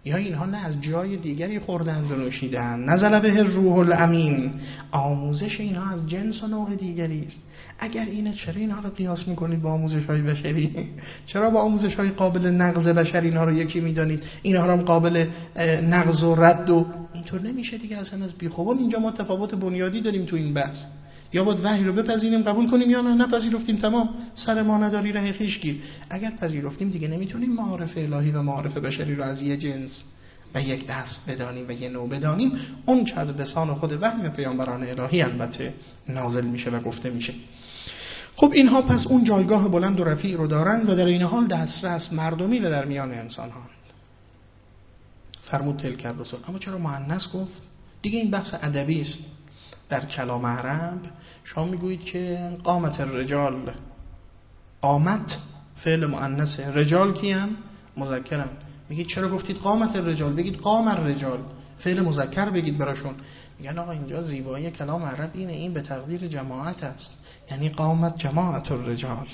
یا اینها نه از جای دیگری خوردند و نوشیدن. نزل به روح الامین، آموزش اینها از جنس و نوع دیگری است. اگر اینه چرا اینها رو قیاس میکنید با آموزش های بشری؟ چرا با آموزش های قابل نقض بشری اینها رو یکی میدانید، اینها رو هم قابل نقض و رد؟ و اینطور نمیشه دیگه اصلا. از بیخوبان اینجا ما تفاوت بنیادی داریم تو این بحث. یا باید وحی رو بپذیریم قبول کنیم، یا نه نپذیرفتیم تمام، سر ما نداری ره خویش گیر. اگر پذیرفتیم دیگه نمیتونیم معارف الهی و معارف بشری رو از یه جنس و یک دست بدانیم و یه نوع بدانیم. اون چه از لسان خود وحی پیامبران الهی البته نازل میشه و گفته میشه. خب اینها پس اون جایگاه بلند و رفیع رو دارن و در این حال دسترس مردمی و در میان انسان ها. فرمود تلک الرسل. اما چرا مؤنث گفت؟ دیگه این بحث ادبی است. در کلام عرب شما میگویید که قامت الرجال، قامت فعل مؤنثه، رجال کیان؟ مذکرن. میگید چرا گفتید قامت الرجال؟ بگید قام الرجال، فعل مذکر بگید براشون. میگن آقا اینجا زیبایی کلام عرب اینه، این به تقدیر جماعت است، یعنی قامت جماعت الرجال،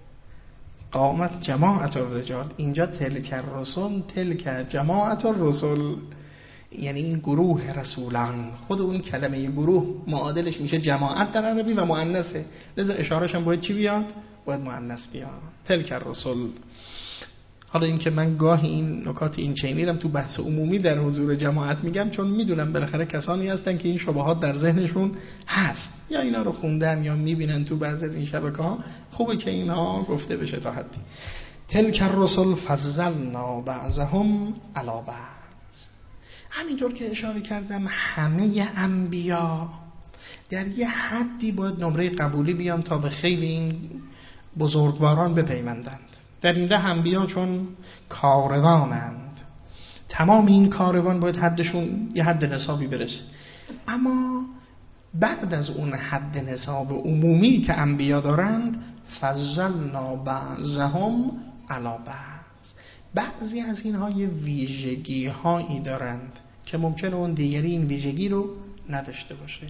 قامت جماعت الرجال. اینجا تلک الرسل، تلک جماعت الرسل، یعنی این گروه رسولان. خود اون کلمه گروه معادلش میشه جماعت در عربی و مؤنثه، لذا اشارهش هم باید چی بیاد؟ باید مؤنث بیاد. تلک الرسل. حالا این که من گاهی این نکات این چینی رو تو بحث عمومی در حضور جماعت میگم، چون میدونم بالاخره کسانی هستن که این شبهات در ذهنشون هست، یا اینا رو خوندن یا میبینن تو بعضی از این شبکه‌ها. خوبه که اینها گفته بشه تا حدی. تلک الرسل فضلنا بعضهم علی بعض. همینطور که اشاره کردم همه انبیا در یه حدی باید نمره قبولی بیان تا به خیلی این بزرگواران بپیوندند. در این ره انبیا چون کاروانند، تمام این کاروان باید حدشون یه حد نصابی برسه. اما بعد از اون حد نصاب عمومی که انبیا دارند، فضلنا بعضهم علی بعض، بعضی از اینها یه ویژگی هایی دارند که ممکنه اون دیگری این ویژگی رو نداشته باشه.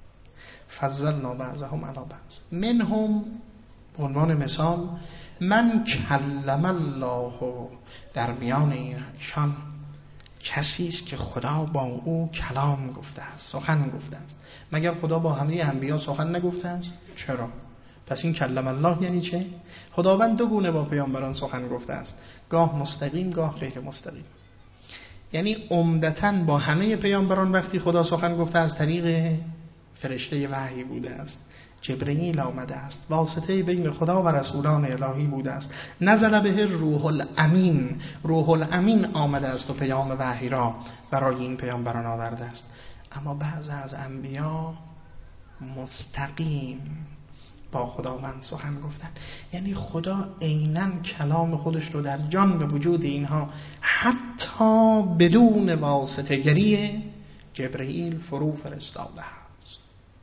فضلنا بعضهم علی بعض. منهم، به عنوان مثال، من کلم الله، در میان ایشان کسی است که خدا با او کلام گفته است، سخن گفته است. مگر خدا با همه انبیا سخن نگفته است؟ چرا؟ پس این کلم الله یعنی چه؟ خداوند دو گونه با پیامبران سخن گفته است، گاه مستقیم گاه غیر مستقیم. یعنی عمدتاً با همه پیامبران وقتی خدا سخن گفته از طریق فرشته وحی بوده است، جبرئیل آمده است، واسطه بین خدا و رسولان الهی بوده است. نزل به روح الامین، روح الامین آمده است و پیام وحی را برای این پیامبران آورده است. اما بعض از انبیا مستقیم با خداوند سخن گفتن، یعنی خدا عیناً کلام خودش رو در جان و وجود اینها حتی بدون واسطه گری جبرئیل فرو فرستاده است.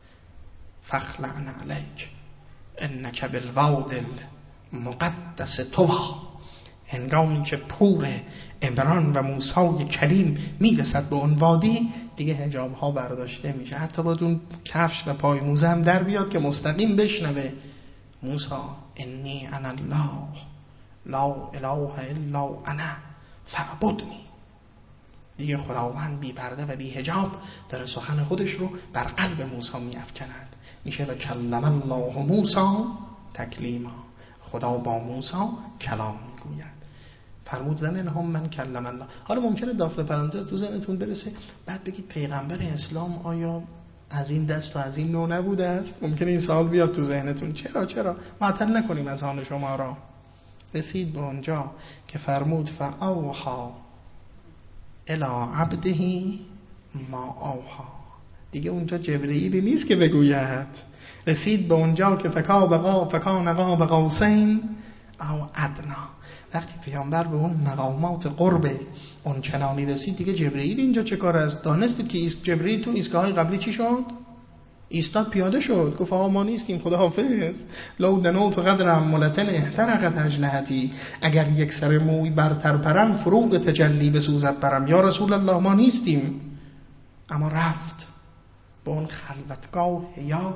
فخلعن علیک انک بالواد المقدس طوی. هنگامی که پور عمران و موسی کریم میرسد به اون وادی، دیگه حجاب ها برداشته میشه، حتی باید اون کفش و پای موزه هم در بیاد که مستقیم بشنوه موسی انی انا الله لا اله الا انا فاعبدنی. دیگه خداوند بی پرده و بی حجاب در سخن خودش رو بر قلب موسی میافکند. میشه و کلم الله موسی تکلیما، خدا با موسی کلام میگوید. فرمود زمین هم من کلم الله. حالا ممکنه داخل پرانتز تو ذهنتون برسه بعد بگید پیغمبر اسلام آیا از این دست و از این نوع نبوده است؟ ممکنه این سوال بیاد تو ذهنتون. چرا چرا معطل نکنیم از آن شما را. رسید به اونجا که فرمود فاوحی الی عبده ما اوحی. دیگه اونجا جبرئیلی نیست که بگوید. رسید به اونجا که فکا بقا فکان قاب قوسین او ادنا. وقتی پیامبر به اون مقامات قرب اون چنانی رسید، دیگه جبرئیل اینجا چه کار است؟ دانستید که جبرئیل تو ایستگاه‌های قبلی چی شد؟ ایستاد، پیاده شد، گفت آقا ما نیستیم، خدا حافظ. لو دنوت قدرم ملتن احترقت اجنحتی. اگر یک سر موی برتر پرم فروغ تجلی بسوزد برم. یا رسول الله ما نیستیم. اما رفت به اون خلوتگاه یار.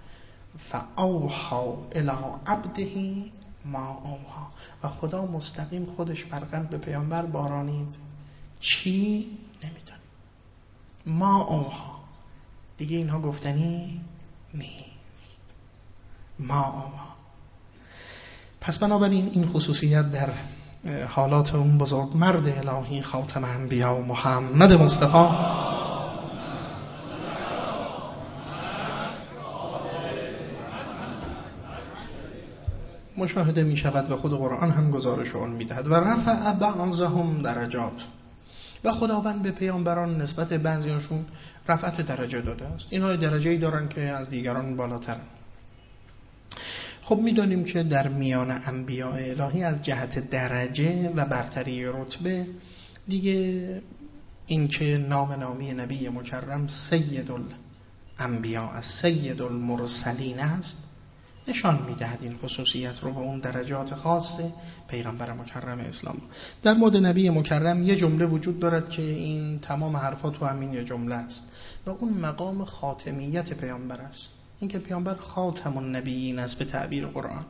فاوحی الی عبده ما اوحی. و خدا مستقیم خودش بر قلب پیامبر بارانید چی نمیدونیم. ما اوها دیگه اینها گفتنی نیست. ما اوها. پس بنابراین این خصوصیت در حالات اون بزرگ مرد الهی خاتم انبیا و محمد مصطفی مشاهده می شود و خود قرآن هم گزارش آن می دهد. و رفع بعضهم درجات، و خداوند به پیامبران نسبت بعضیاشون رفعت درجه داده است. اینها درجه‌ای دارن که از دیگران بالاترن. خب می‌دانیم که در میان انبیاء الهی از جهت درجه و برتری رتبه دیگه این که نام نامی نبی مکرم سید الانبیاء از سید المرسلین است نشان می‌دهد این خصوصیت رو و اون درجات خاص پیغمبر مکرم اسلام. در مورد نبی مکرم یه جمله وجود دارد که این تمام حرفات تو همین یه جمله است و اون مقام خاتمیت پیامبر است. این که پیامبر خاتم النبیین است به تعبیر قرآن.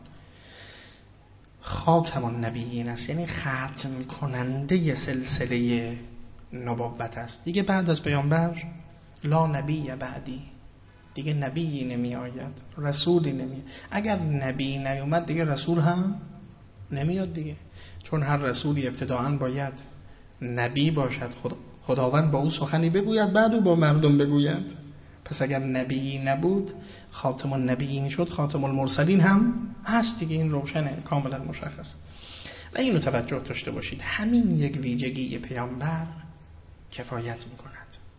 خاتم النبیین است یعنی ختم کننده سلسله نبوت است. دیگه بعد از پیامبر لا نبی بعدی، دیگه نبی نمی آید، رسولی نمی. اگر نبی نیومد دیگه رسول هم نمیاد دیگه، چون هر رسولی ابتداعاً باید نبی باشد، خداوند با او سخنی بگوید بعد او با مردم بگوید. پس اگر نبی نبود خاتم النبیین شد، خاتم المرسلین هم هست دیگه. این روشنه، کاملا مشخص. و اینو توجه داشته باشید، همین یک ویژگی پیامبر کفایت میکند.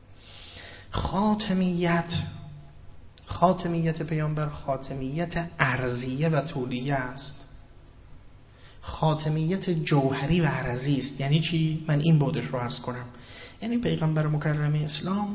خاتمیت خاتمیت پیامبر خاتمیت ارضیه و طولیه است. خاتمیت جوهری و عرضی است. یعنی چی؟ من این بودش رو عرض کنم. یعنی پیغمبر مکرم اسلام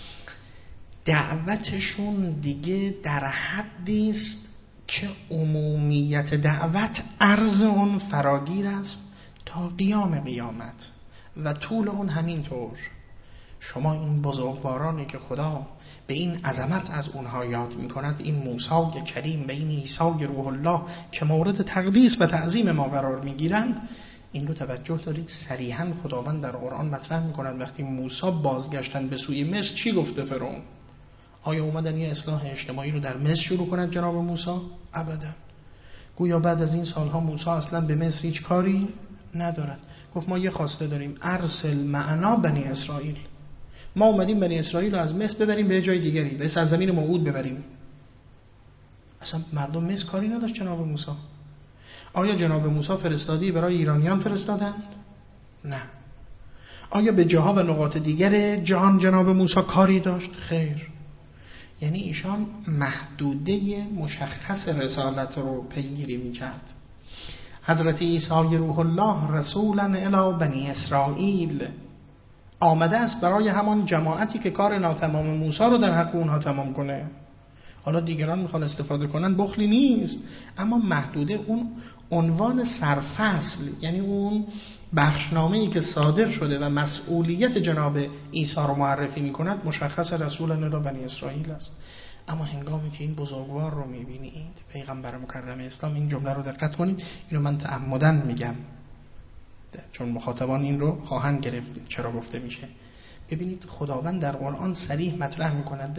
دعوتشون دیگه در حدی است که عمومیت دعوت عرض اون فراگیر است تا قیام قیامت و طول اون همینطور. شما این بزرگوارانی که خدا به این عظمت از اونها یاد میکند، این موسی کریم و این عیسی روح الله که مورد تقدیس و تعظیم ما قرار میگیرند، این رو توجه دارید صریحا خداوند در قرآن مطرح میکند. وقتی موسی بازگشتن به سوی مصر چی گفته فرعون؟ آیا اومدن یه اصلاح اجتماعی رو در مصر شروع کنند جناب موسی؟ ابدا. گویا بعد از این سالها موسی اصلا به مصر هیچ کاری ندارد. گفت ما یه خواسته داریم، ارسل معنا بنی اسرائیل. ما اومدیم بنی اسرائیل رو از مصر ببریم به جای دیگری، به سرزمین موعود ببریم. اصلا مردم مصر کاری نداشت جناب موسی. آیا جناب موسی فرستادی برای ایرانیان فرستادند؟ نه. آیا به جاها و نقاط دیگر جهان جناب موسی کاری داشت؟ خیر. یعنی ایشان محدوده مشخص رسالت رو پیگیری میکرد. حضرت عیسی روح الله رسولا الی بنی اسرائیل آمده است برای همان جماعتی که کار ناتمام موسی رو در حق اونها تمام کنه. حالا دیگران میخوان استفاده کنن، بخلی نیست، اما محدوده اون عنوان سرفصل، یعنی اون بخشنامه‌ای که صادر شده و مسئولیت جناب عیسی رو معرفی میکند مشخص رسول الی بنی اسرائیل است. اما هنگامی که این بزرگوار رو میبینید، پیغمبر مکرم اسلام، این جمله رو دقت کنید، اینو من تعمدن میگم چون مخاطبان این رو خواهند گرفت چرا گفته میشه. ببینید خداوند در قرآن صریح مطرح میکند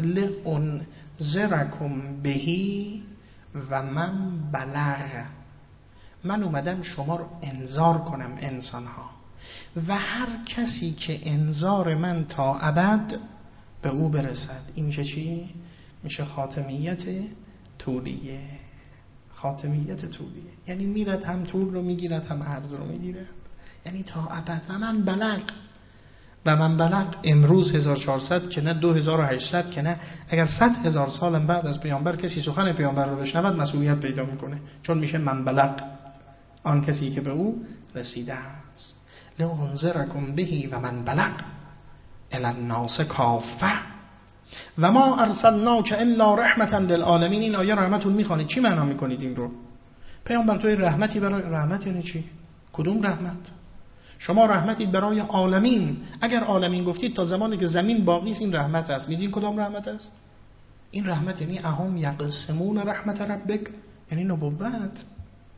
لأنذرکم بهی و من بلغ. من اومدم شما رو انذار کنم انسانها و هر کسی که انذار من تا ابد به او برسد. این میشه چی؟ میشه خاتمیت طولیه. خاتمیت طولیه یعنی میرد هم طول رو میگیرد هم عرض رو میگیرد، یعنی تا ابد. و من بلغ و من بلغ امروز هزار و چهارصد که نه دو هزار و هشتصد که نه، اگر صد هزار سال بعد از پیامبر کسی سخن پیامبر رو بشنود مسئولیت پیدا میکنه، چون میشه من بلغ، آن کسی که به او رسیده است. لأنذرکم بهی و من بلغ الی الناس کافه و ما ارسلناک الا رحمتا للعالمین. این آیه رحمتون میخوانید چی معنا میکنید این رو؟ پیامبر توی رحمتی برای رحمت یعنی چی؟ کدوم رحمت؟ شما رحمتید برای عالمین. اگر عالمین گفتید تا زمانی که زمین باقی است این رحمت است. میدین کدام رحمت است؟ این رحمت یعنی اهم یقسمون رحمت ربک، یعنی نبوت.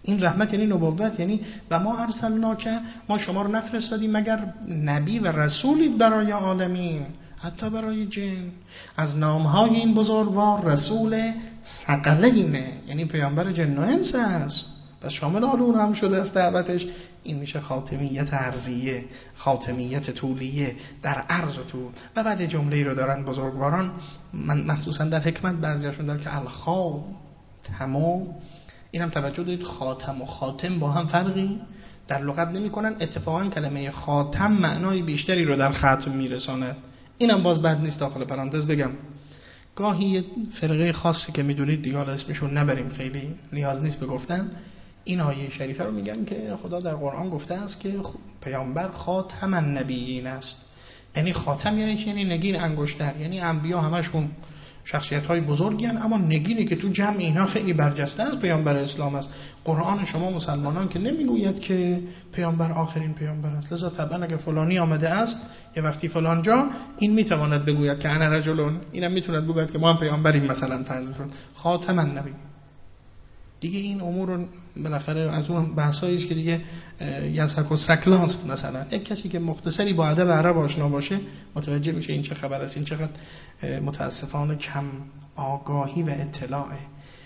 این رحمت یعنی نبوت، یعنی و ما ارسلناک، ما شما رو نفرستادیم مگر نبی و رسولی برای عالمین، حتی برای جن. از نامهای این بزرگوار رسول ثقلینه، یعنی پیامبر جن و انس است، پس شامل حال اون هم شده است دعوتش. این میشه خاتمیت عرضیه، خاتمیت طولیه در عرض و طول. و بعد جمله‌ای رو دارن بزرگواران، من مخصوصا در حکمت بعضیاشون داره که الخاتم، اینم توجه دارید خاتم و خاتم با هم فرقی در لغت نمی‌کنن. اتفاقا کلمه خاتم معنای بیشتری رو در ختم میرساند. اینم باز بد نیست داخل پرانتز بگم. گاهی یه فرقه خاصی که میدونید دیگه حالا اسمشون نبریم، خیلی نیاز نیست به گفتن. این آیه شریفه رو میگن که خدا در قرآن گفته است که پیامبر خاتم النبیین است. یعنی خاتم یعنی چی؟ یعنی نگین انگشتر. یعنی انبیا همشون شخصیت‌های بزرگی هستند، اما نگینی که تو جمع اینا خیلی برجسته است پیامبر اسلام است. قرآن شما مسلمانان که نمیگوید که پیامبر آخرین پیامبر است. لذا طبعا اگه فلانی آمده است یه وقتی فلان جا، این میتواند بگوید که انا رجلون، اینم میتواند بگوید که ما هم پیامبریم مثلا فرض کنید خاتم النبی. دیگه این امور رو بالاخره از اون بحثایی است که دیگه یزحک و سکلاست. مثلا یک کسی که مختصری با ادب عرب آشنا باشه متوجه میشه این چه خبر است، این چقدر متاسفانه کم آگاهی و اطلاعه.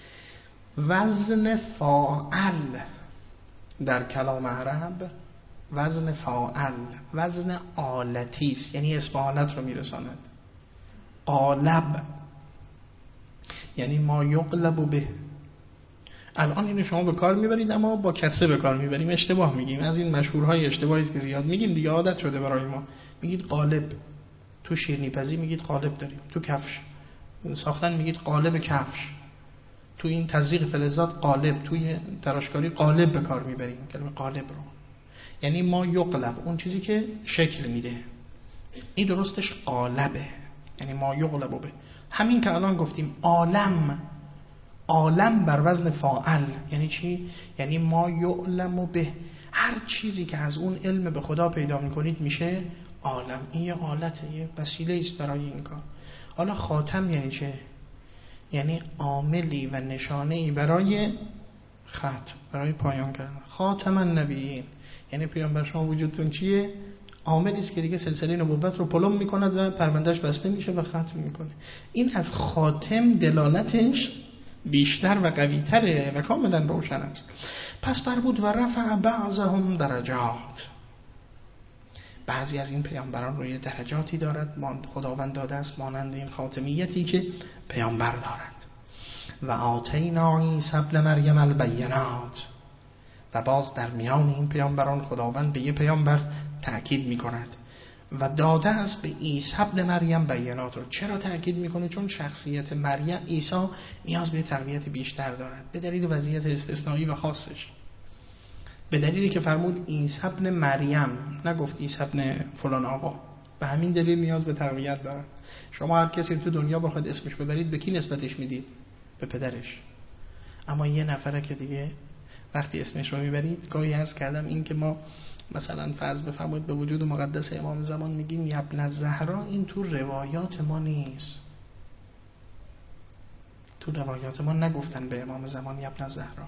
وزن فاعل در کلام عرب، وزن فاعل وزن آلتی است، یعنی اسم آلت رو میرساند. قالب یعنی ما یقلب به. الان اینو شما به کار میبرید اما با کسره به کار میبریم، اشتباه میگیم. از این مشهورهای اشتباهی است که زیاد میگیم دیگه، عادت شده برای ما. میگید قالب، تو شیرینی پزی میگید قالب داریم، تو کفش ساختن میگید قالب کفش، تو این تزریق فلزات قالب، توی تراشکاری قالب به کار میبریم کلمه قالب رو. یعنی ما یقلب، اون چیزی که شکل میده. این درستش قالبه، یعنی ما یقلب به. همین که الان گفتیم عالم، عالم بر وزن فاعل یعنی چی؟ یعنی ما یعلم به، هر چیزی که از اون علم به خدا پیدا میکنید میشه عالم. این یه آلته، یه وسیله است برای این کار. حالا خاتم یعنی چه؟ یعنی عاملی و نشانه‌ای برای ختم، برای پایان کردن. خاتم النبیین یعنی پیامبر شما وجودتون چیه؟ عاملی است که دیگه سلسله نبوت رو پلم میکند و پروندهش بسته میشه و ختم میکنه. این از خاتم دلالتش بیشتر و قوی تره و کاملا روشن است. پس فرمود و رفع بعضهم درجات، بعضی از این پیامبران روی درجاتی دارد خداوند داده است، مانند این خاتمیتی که پیامبر دارد. و آتینا عیسی ابن مریم البینات، و باز در میان این پیامبران خداوند به یه پیامبر تأکید میکند و داده است به عیسی ابن مریم بینات رو. چرا تأکید میکنه؟ چون شخصیت مریم عیسی نیاز به تقویت بیشتر دارد به دلیل وضعیت استثنایی و خاصش، به دلیلی که فرمود عیسی ابن مریم، نگفت عیسی ابن فلان آقا. به همین دلیل نیاز به تقویت دارد. شما هر کسی تو دنیا بخواید اسمش ببرید به کی نسبتش میدید؟ به پدرش. اما یه نفره که دیگه وقتی اسمش رو میبرید، گاهی عرض کردم این که ما مثلا فرض بفرمایید به وجود مقدس امام زمان میگیم ابن الزهرا، این تو روایات ما نیست. تو روایات ما نگفتن به امام زمان ابن الزهرا،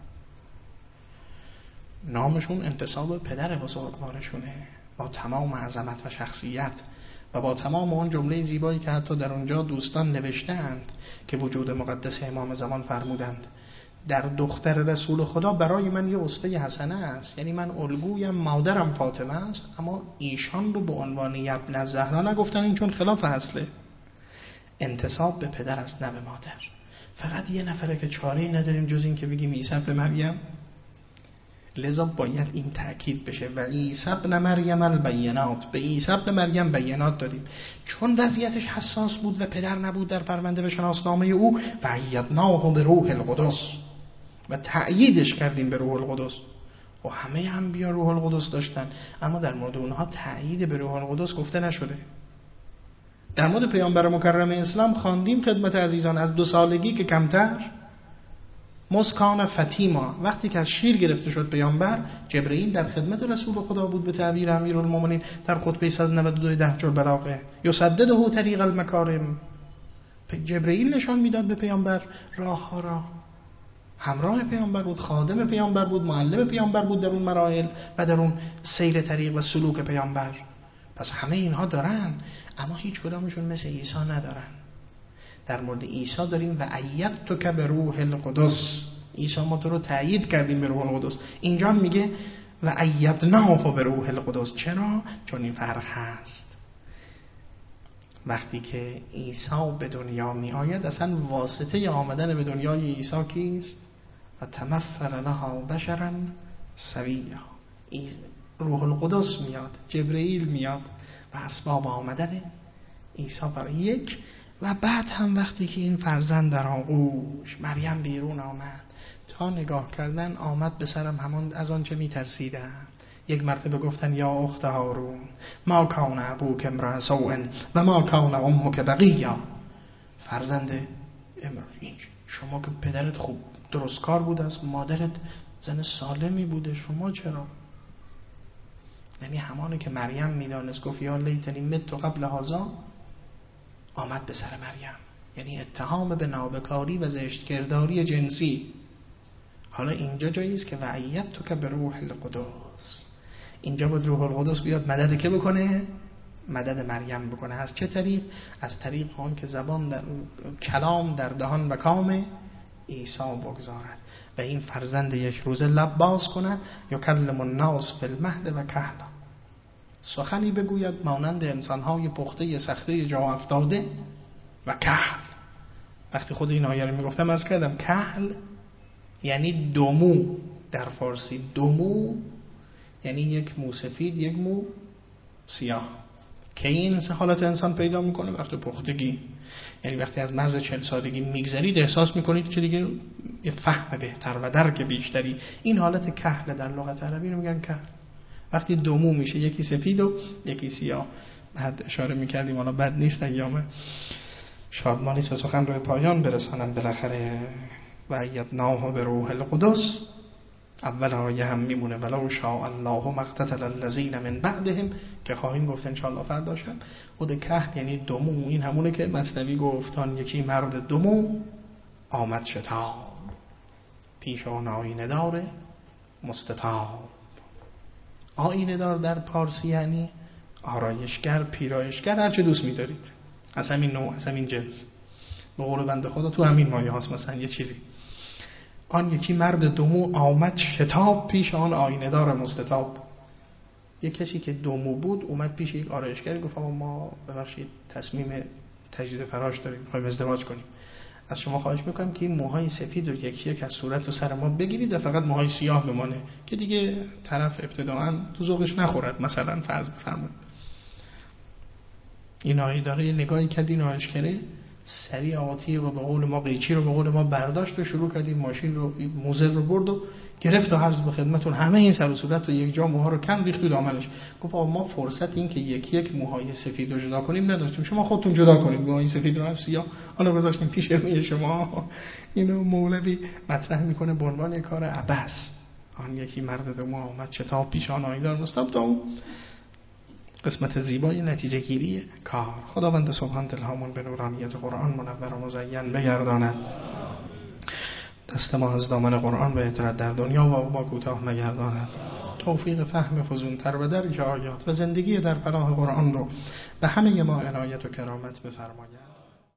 نامشون انتساب پدر بزرگوارشونه با تمام عظمت و شخصیت و با تمام اون جمله زیبایی که حتی در اونجا دوستان نوشتند که وجود مقدس امام زمان فرمودند در دختر رسول خدا برای من یه اسوه حسنه است، یعنی من الگویم مادرم فاطمه است، اما ایشان رو به عنوان ابن الزهرا نگفتن، این چون خلاف اصله. انتساب به پدر است نه به مادر. فقط یه نفره که چاره‌ای نداریم جز این که بگیم عیسی ابن مریم، لذا باید این تأکید بشه و عیسی ابن مریم البینات، به عیسی ابن مریم بینات دادیم چون وضعیتش حساس بود و پدر نبود در پرونده به شناسنامه او. و ایدناه به روح القدس، و تأییدش کردیم به روح القدس. و همه انبیا روح القدس داشتن، اما در مورد اونها تأیید به روح القدس گفته نشده. در مورد پیامبر مکرم اسلام خواندیم خدمت عزیزان از دو سالگی که کمتر، مسکان فاطیما، وقتی که از شیر گرفته شد پیامبر، جبرئیل در خدمت رسول خدا بود به تعبیر امیرالمومنین در خطبه صد و نود و دو نهج البلاغه، یسدده طریق المکارم. جبرئیل نشان میداد به پیامبر راه ها را. همراه پیامبر بود، خادم پیامبر بود، معلم پیامبر بود در اون مراحل و در اون سیر طریق و سلوک پیامبر. پس همه اینها دارن، اما هیچ کدامشون مثل عیسی ندارن. در مورد عیسی داریم و ایدتک بروح القدس، عیسی ما تو رو تأیید کردیم به روح القدس. اینجا هم میگه و ایدناه بروح القدس. چرا؟ چون این فرق هست. وقتی که عیسی به دنیا می آید، اصلا واسطه آمدن به دنیای عیسی کیست؟ و تمثل لها بشرا سویا. روح القدس میاد، جبرئیل میاد و اسباب آمدن عیسی برای یک. و بعد هم وقتی که این فرزند در آغوش مریم بیرون آمد، تا نگاه کردن آمد به سرم همان از آن چه می ترسیدم. یک مرتبه گفتن یا اخت هارون ما کان ابوک امرأ سوء و ما کان امک بغیا. فرزند امرأ، شما که پدرت خوب درست کار بود است، مادرت زن سالمی بوده، شما چرا؟ یعنی همانه که مریم میدانست، گفت یا لیتنی مت قبل هذا، آمد به سر مریم. یعنی اتهام به نابکاری و زشتگرداری جنسی. حالا اینجا جایی است که و ایدتک بروح القدس، اینجا بود روح القدس بیاد مدد که بکنه؟ مدد مریم بکنه. از چه طریق؟ از طریق آن که زبان در کلام در دهان و کام عیسی بگذارد و این فرزند یک روزه لب باز کند، یا کلم الناس فی المهد و کهلا، سخنی بگوید مانند انسان‌های پخته سخته جا افتاده و کهل. وقتی خود این آیه رو میگفتم عرض کردم کهل یعنی دومو، در فارسی دومو یعنی یک مو سفید یک مو سیاه. که این حالت انسان پیدا میکنه وقتی پختگی، یعنی وقتی از مرز چهل سالگی میگذرید احساس میکنید که دیگه یه فهم بهتر و درک بیشتری. این حالت کهل در لغت عربی رو میگن کهل. وقتی دومو میشه، یکی سفید و یکی سیاه. بعد اشاره میکردیم حالا بد نیست ایام شادمانی است و سخن رو به پایان برسانم بالاخره. و ایدناه به روح القدس، اول آیه هم میمونه ولو شاء الله مقتتل الذین من بعدهم، که خواهیم گفت ان شاء الله فردا شب. خود کهل یعنی دومو، این همونه که مثنوی گفتان یکی مرد دومو آمد شتاب، پیش آن آینه دار مستطاب. آینه دار در پارسی یعنی آرایشگر، پیرایشگر، هر چه دوست می‌دارید، از همین نوع، از همین جنس. به قول بنده خدا تو همین مایه هاست مثلا یه چیزی. آن یکی مرد دومو آمد شتاب، پیش آن آینه دار مستطاب. یک کسی که دومو بود اومد پیش یک آرایشگر، گفت ما ببخشید تصمیم تجدید فراش داریم، می‌خوایم ازدواج کنیم. از شما خواهش میکنم که این موهای سفید رو یکی یک از صورت و سر ما بگیرید و فقط موهای سیاه بمانه، که دیگه طرف ابتداعاً تو ذوقش نخورد. مثلا فرض بفرمایید این آیه داره یه نگاهی کرد، این آرایشگره سریع آتی رو به قول ما قیچی رو به قول ما برداشت و شروع کرد این ماشین رو، موزر رو برد و گرفت و عرض به خدمتون همه این سر و صورت رو یک جا موها رو کند ریخت تو دامنش. گفت آقا ما فرصت این که یک یک موهای سفید رو جدا کنیم نداشتیم، شما خودتون جدا کنید موهای سفید رو از سیاه، حالا گذاشتیم پیش روی شما. اینو مولوی مطرح میکنه به عنوان کار عبث. آن یکی مرد دوم آمد شتاب، پیش آن آینه دار مستطاب. تا قسمت زیبای نتیجه گیری کار. خداوند سبحان دلهامون به نورانیت قرآن منور و مزین بگرداند. دست ما از دامن قرآن به اطرت در دنیا و عقبا کوتاه نگرداند. توفیق فهم فزونتر و درک آیات و زندگی در پناه قرآن رو به همه ما عنایت و کرامت بفرماید.